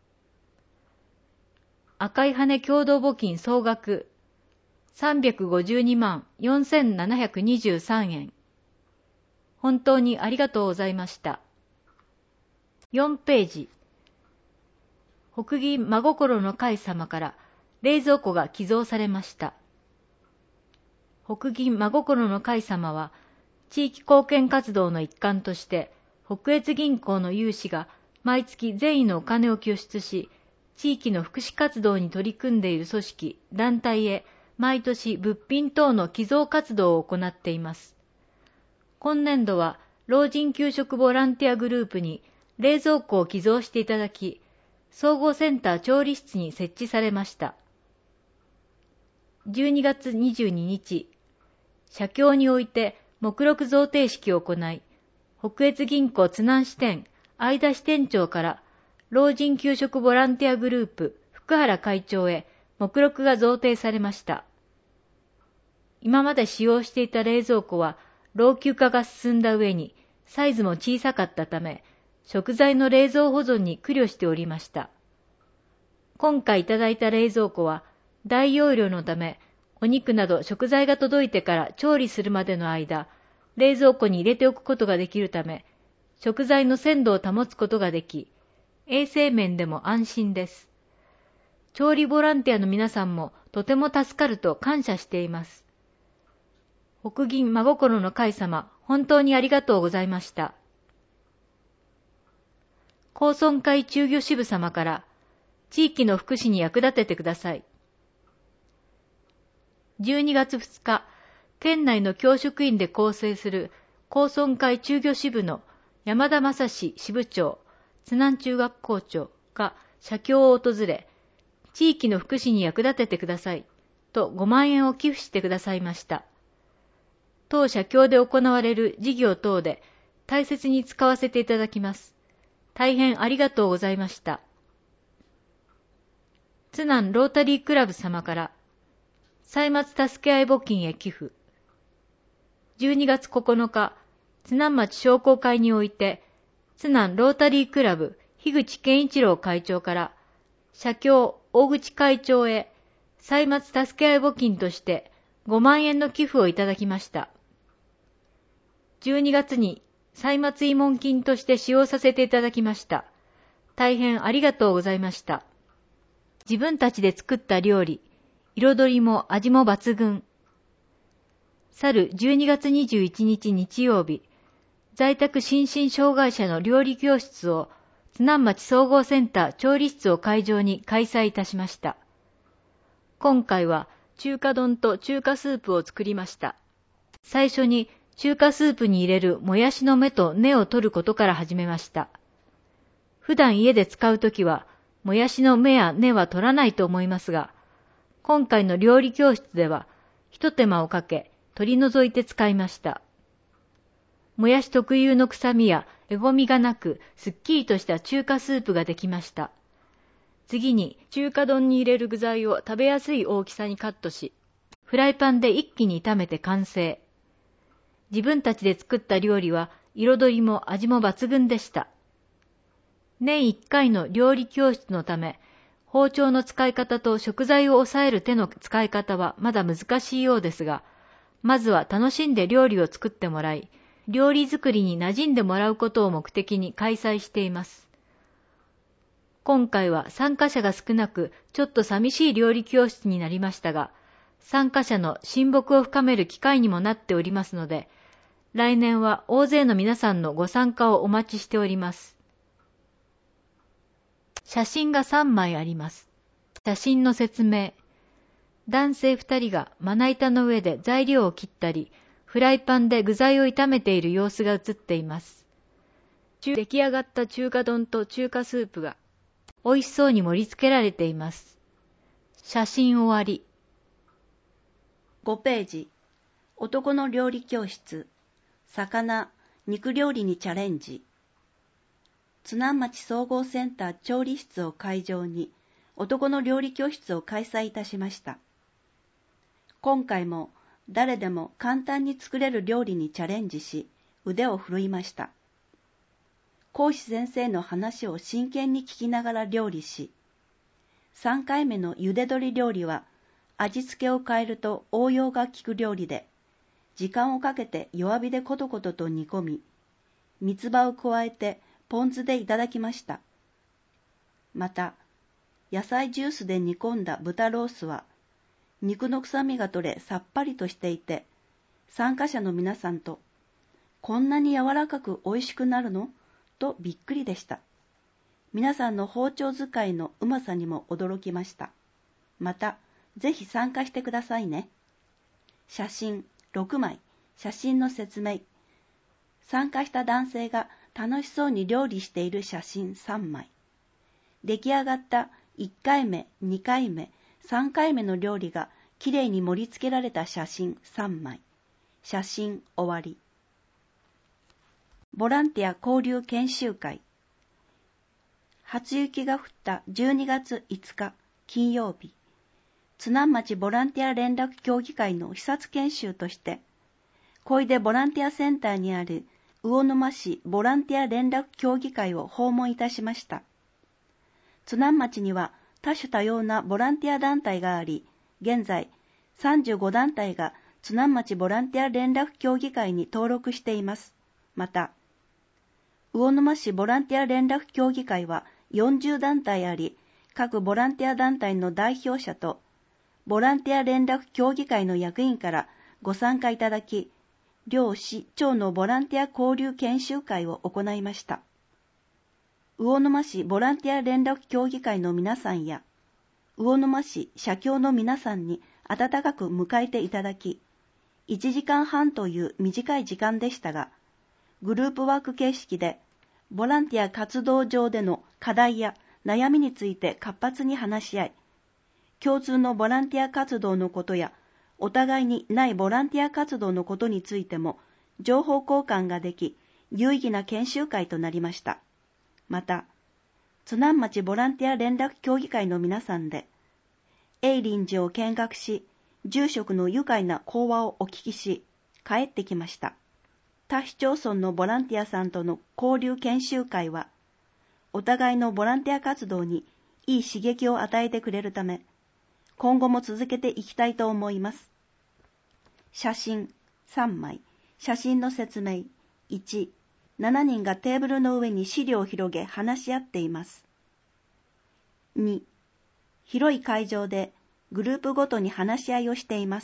赤い羽共同募金総額352万4723円。本当にありがとうございました。4ページ。北銀真心の会様から冷蔵庫が寄贈されました。北銀真心の会様は地域貢献活動の一環として北越銀行の有志が毎月善意のお金を拠出し、地域の福祉活動に取り組んでいる組織、団体へ毎年物品等の寄贈活動を行っています。今年度は老人給食ボランティアグループに冷蔵庫を寄贈していただき、総合センター調理室に設置されました。12月22日、社協において目録贈呈式を行い、北越銀行津南支店相田支店長から老人給食ボランティアグループ福原会長へ目録が贈呈されました。今まで使用していた冷蔵庫は老朽化が進んだ上にサイズも小さかったため、食材の冷蔵保存に苦慮しておりました。今回いただいた冷蔵庫は大容量のため、お肉など食材が届いてから調理するまでの間、冷蔵庫に入れておくことができるため、食材の鮮度を保つことができ、衛生面でも安心です。調理ボランティアの皆さんもとても助かると感謝しています。北銀真心の会様、本当にありがとうございました。高村会中魚支部様から、地域の福祉に役立ててください。12月2日、県内の教職員で構成する高村会中魚支部の山田正史支部長、津南中学校長が社協を訪れ、地域の福祉に役立ててくださいと5万円を寄付してくださいました。当社協で行われる事業等で大切に使わせていただきます。大変ありがとうございました。津南ロータリークラブ様から歳末助け合い募金へ寄付。12月9日、津南町商工会において、津南ロータリークラブ樋口健一郎会長から社協大口会長へ歳末助け合い募金として5万円の寄付をいただきました。12月に歳末慰問金として使用させていただきました。大変ありがとうございました。自分たちで作った料理、彩りも味も抜群。去る12月21日日曜日、在宅心身障害者の料理教室を津南町総合センター調理室を会場に開催いたしました。今回は中華丼と中華スープを作りました。最初に中華スープに入れるもやしの芽と根を取ることから始めました。普段家で使うときは、もやしの芽や根は取らないと思いますが、今回の料理教室では、一手間をかけ、取り除いて使いました。もやし特有の臭みやえごみがなく、すっきりとした中華スープができました。次に中華丼に入れる具材を食べやすい大きさにカットし、フライパンで一気に炒めて完成。 自分たちで作った料理は彩りも味も抜群でした。年1回の料理教室のため、包丁の使い方と食材を押さえる手の使い方はまだ難しいようですが、まずは楽しんで料理を作ってもらい、料理作りに馴染んでもらうことを目的に開催しています。今回は参加者が少なく、ちょっと寂しい料理教室になりましたが、参加者の親睦を深める機会にもなっておりますので、来年は大勢の皆さんのご参加をお待ちしております。写真が3枚あります。写真の説明。男性2人がまな板の上で材料を切ったり、フライパンで具材を炒めている様子が写っています。出来上がった中華丼と中華スープが美味しそうに盛り付けられています。写真終わり。 5ページ。男の料理教室。魚、肉料理にチャレンジ。津南町総合センター調理室を会場に男の料理教室を開催いたしました。今回も誰でも簡単に作れる料理にチャレンジし、腕を振るいました。講師先生の話を真剣に聞きながら料理し、3回目の茹で鶏料理は味付けを変えると応用が効く料理で、時間をかけて弱火でコトコトと煮込み、三つ葉を加えてポン酢でいただきました。また、野菜ジュースで煮込んだ豚ロースは、肉の臭みが取れさっぱりとしていて、参加者の皆さんと、こんなに柔らかく美味しくなるの？とびっくりでした。皆さんの包丁使いのうまさにも驚きました。また、ぜひ参加してくださいね。写真6枚、写真の説明。参加した男性が楽しそうに料理している写真3枚。出来上がった1回目、2回目、3回目の料理がきれいに盛り付けられた写真3枚。写真終わり。ボランティア交流研修会。初雪が降った12月5日金曜日、津南町ボランティア連絡協議会の視察研修として、小出ボランティアセンターにある魚沼市ボランティア連絡協議会を訪問いたしました。津南町には多種多様なボランティア団体があり、現在35団体が津南町ボランティア連絡協議会に登録しています。また、魚沼市ボランティア連絡協議会は40団体あり、各ボランティア団体の代表者と、ボランティア連絡協議会の役員からご参加いただき、両市町のボランティア交流研修会を行いました。魚沼市ボランティア連絡協議会の皆さんや、魚沼市社協の皆さんに温かく迎えていただき、1時間半という短い時間でしたが、グループワーク形式で、ボランティア活動上での課題や悩みについて活発に話し合い、共通のボランティア活動のことや、お互いにないボランティア活動のことについても、情報交換ができ、有意義な研修会となりました。また、津南町ボランティア連絡協議会の皆さんで、永林寺を見学し、住職の愉快な講話をお聞きし、帰ってきました。他市町村のボランティアさんとの交流研修会は、お互いのボランティア活動にいい刺激を与えてくれるため、今後も続けていきたいと思います。写真3枚、写真の説明。1、7人がテーブルの上に資料を広げ話し合っています。2、広い会場でグループごとに話し合いをしています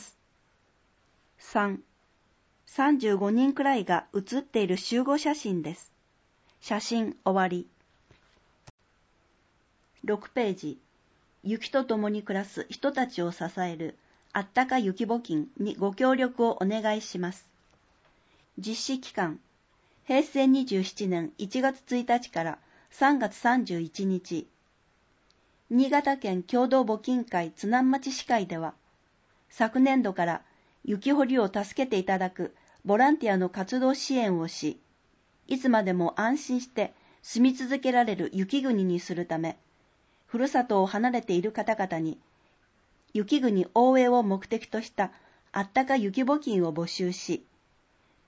。3、35人くらいが写っている集合写真です。写真終わり。6ページ。雪と共に暮らす人たちを支えるあったか雪募金にご協力をお願いします。実施期間、平成27年1月1日から3月31日。新潟県共同募金会津南町市会では、昨年度から雪掘りを助けていただくボランティアの活動支援をし、いつまでも安心して住み続けられる雪国にするため、ふるさとを離れている方々に、雪国応援を目的としたあったか雪募金を募集し、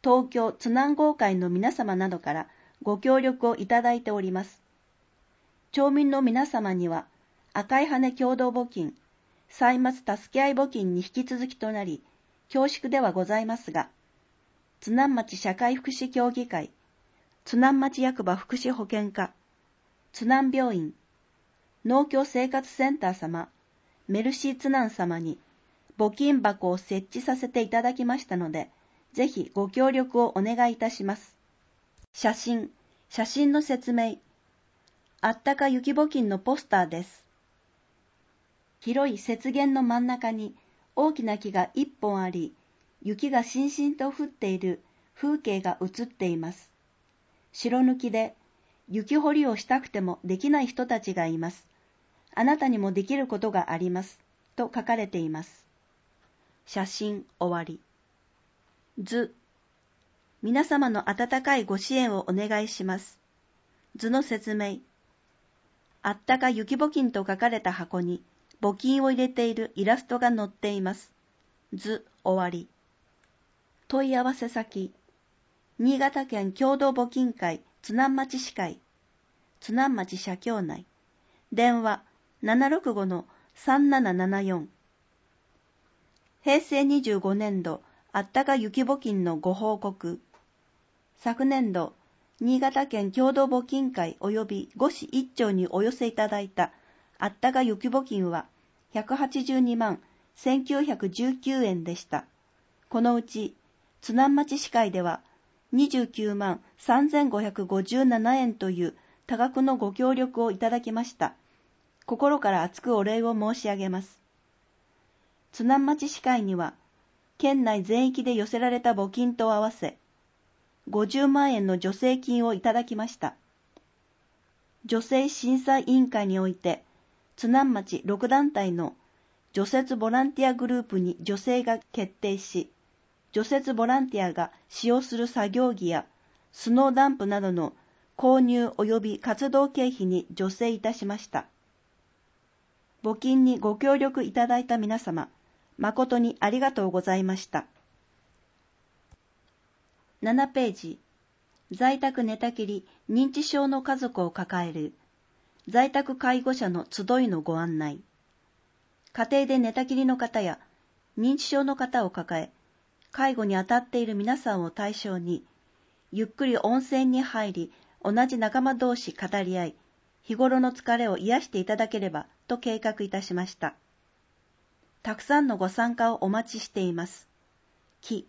東京津南郷会の皆様などからご協力をいただいております。町民の皆様には、赤い羽共同募金、歳末助け合い募金に引き続きとなり、恐縮ではございますが、津南町社会福祉協議会、津南町役場福祉保健課、津南病院、農協生活センター様、メルシー津南様に募金箱を設置させていただきましたので、ぜひご協力をお願いいたします。写真の説明。あったか雪募金のポスターです。広い雪原の真ん中に大きな木が一本あり、雪がしんしんと降っている風景が映っています。白抜きで、雪掘りをしたくてもできない人たちがいます。あなたにもできることがあります。と書かれています。写真終わり。図。皆様の温かいご支援をお願いします。図の説明。あったか雪募金と書かれた箱に募金を入れているイラストが載っています。図終わり。問い合わせ先。新潟県共同募金会津南町市会、津南町社協内。電話 765-3774。平成25年度あったか雪募金のご報告。昨年度、新潟県共同募金会及び五市一町にお寄せいただいたあったか雪募金は182万1919円でした。このうち、津南町市会では29万3557円という多額のご協力をいただきました。心から厚くお礼を申し上げます。津南町市会には、県内全域で寄せられた募金と合わせ、50万円の助成金をいただきました。助成審査委員会において、津南町6団体の除雪ボランティアグループに助成が決定し、除雪ボランティアが使用する作業着やスノーダンプなどの購入及び活動経費に助成いたしました。募金にご協力いただいた皆様、誠にありがとうございました。7ページ、在宅寝たきり認知症の家族を抱える在宅介護者の集いのご案内。家庭で寝たきりの方や認知症の方を抱え、介護に当たっている皆さんを対象に、ゆっくり温泉に入り、同じ仲間同士語り合い、日頃の疲れを癒していただければと計画いたしました。たくさんのご参加をお待ちしています。1、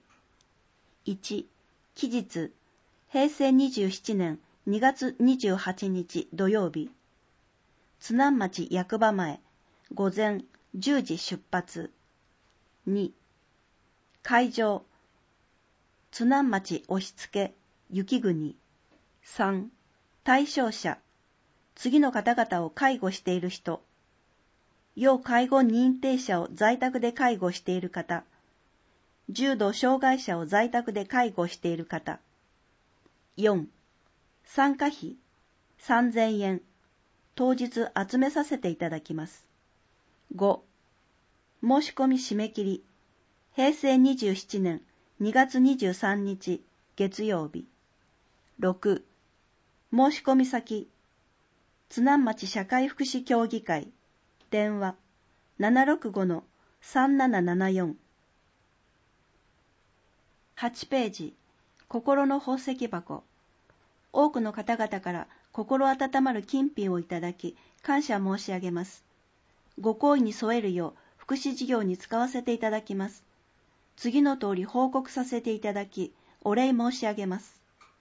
期日、平成27年2月28日土曜日、津南町役場前、午前10時出発。2、会場、津南町押付雪国。3、対象者、次の方々を介護している人、要介護認定者を在宅で介護している方、重度障害者を在宅で介護している方。4、参加費3000円、当日集めさせていただきます。5、申し込み締め切り、平成27年2月23日月曜日。6、申し込み先、津南町社会福祉協議会、電話 765-3774。8ページ、心の宝石箱。多くの方々から心温まる金品をいただき、感謝申し上げます。ご好意に添えるよう福祉事業に使わせていただきます。次の通り報告させていただき、お礼申し上げます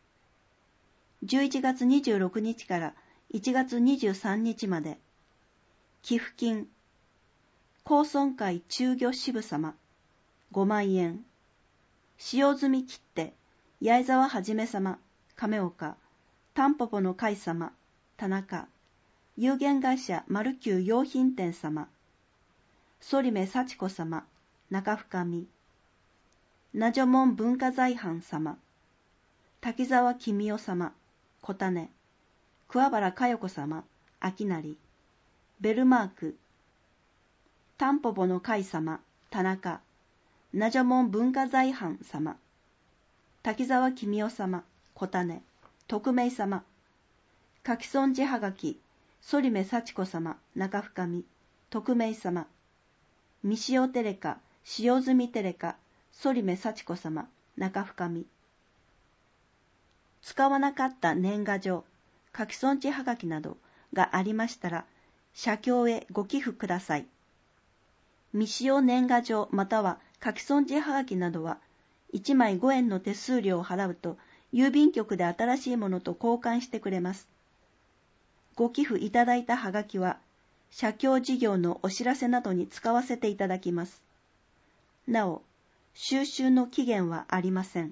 。11月26日から1月23日まで、寄付金、高村会中魚支部様、5万円、使用済み切手、八重沢はじめ様、亀岡、タンポポの会様、田中、有限会社マルキュー用品店様、反目幸子様、中深見、那女門文化財藩様、滝沢公夫様、小種、桑原佳代子様、秋成、ベルマーク、タンポポの会様、田中、那女門文化財藩様、 滝沢公夫様、小種、徳明様。書き損じはがき、反目幸子様、中深見、徳明様。未使用テレカ、使用済みテレカ、反目幸子様、中深見。使わなかった年賀状、書き損じはがきなどがありましたら、社協へご寄付ください。未使用年賀状または書き損じはがきなどは、1枚5円の手数料を払うと、郵便局で新しいものと交換してくれます。ご寄付いただいたはがきは、社協事業のお知らせなどに使わせていただきます。なお、収集の期限はありません。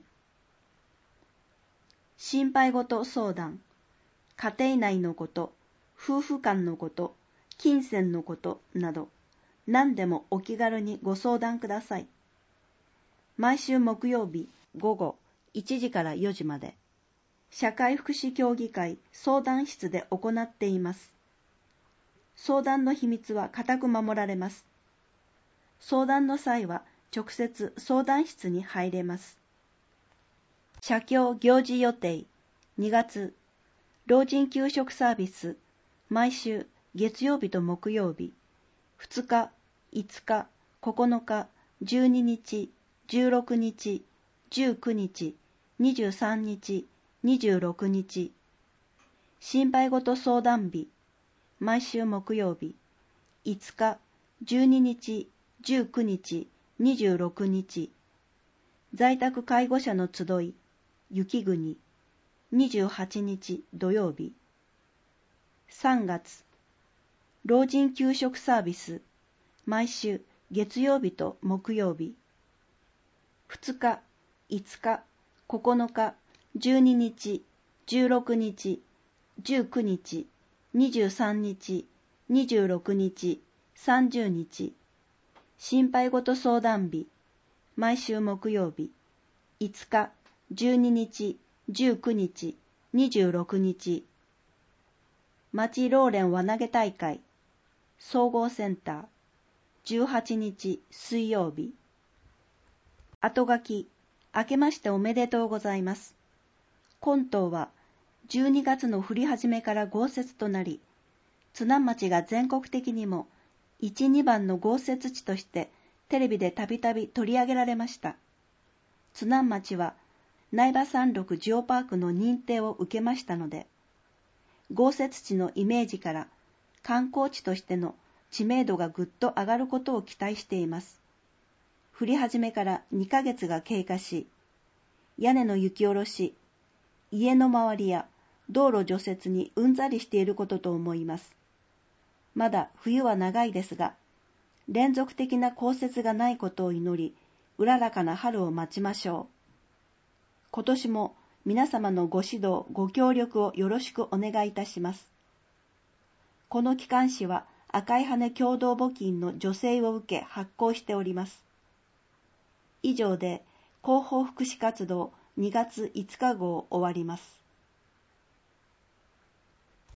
心配事相談、家庭内のこと、夫婦間のこと、金銭のことなど、何でもお気軽にご相談ください。毎週木曜日午後1時から4時まで、社会福祉協議会相談室で行っています。相談の秘密は固く守られます。相談の際は直接相談室に入れます。社協行事予定2月、老人給食サービス、毎週月曜日と木曜日、2日、5日、9日、12日、16日、19日、23日、26日。心配事相談日、毎週木曜日、5日、12日、19日、26日。在宅介護者の集い、雪国、28日土曜日。3月、老人給食サービス、毎週月曜日と木曜日。2日、5日、9日、12日、16日、19日、23日、26日、30日。心配事相談日、毎週木曜日、5日、12日、19日、26日。町老練輪投げ大会、総合センター、18日水曜日。後書き、明けましておめでとうございます。今冬は12月の降り始めから豪雪となり、津南町が全国的にも1、2番の豪雪地としてテレビでたびたび取り上げられました。津南町は苗場山麓ジオパークの認定を受けましたので、豪雪地のイメージから観光地としての知名度がぐっと上がることを期待しています。降り始めから2ヶ月が経過し、屋根の雪下ろし、家の周りや道路除雪にうんざりしていることと思います。まだ冬は長いですが、連続的な降雪がないことを祈り、うららかな春を待ちましょう。今年も皆様のご指導、ご協力をよろしくお願いいたします。この機関誌は赤い羽共同募金の助成を受け発行しております。以上で広報福祉活動2月5日号終わります。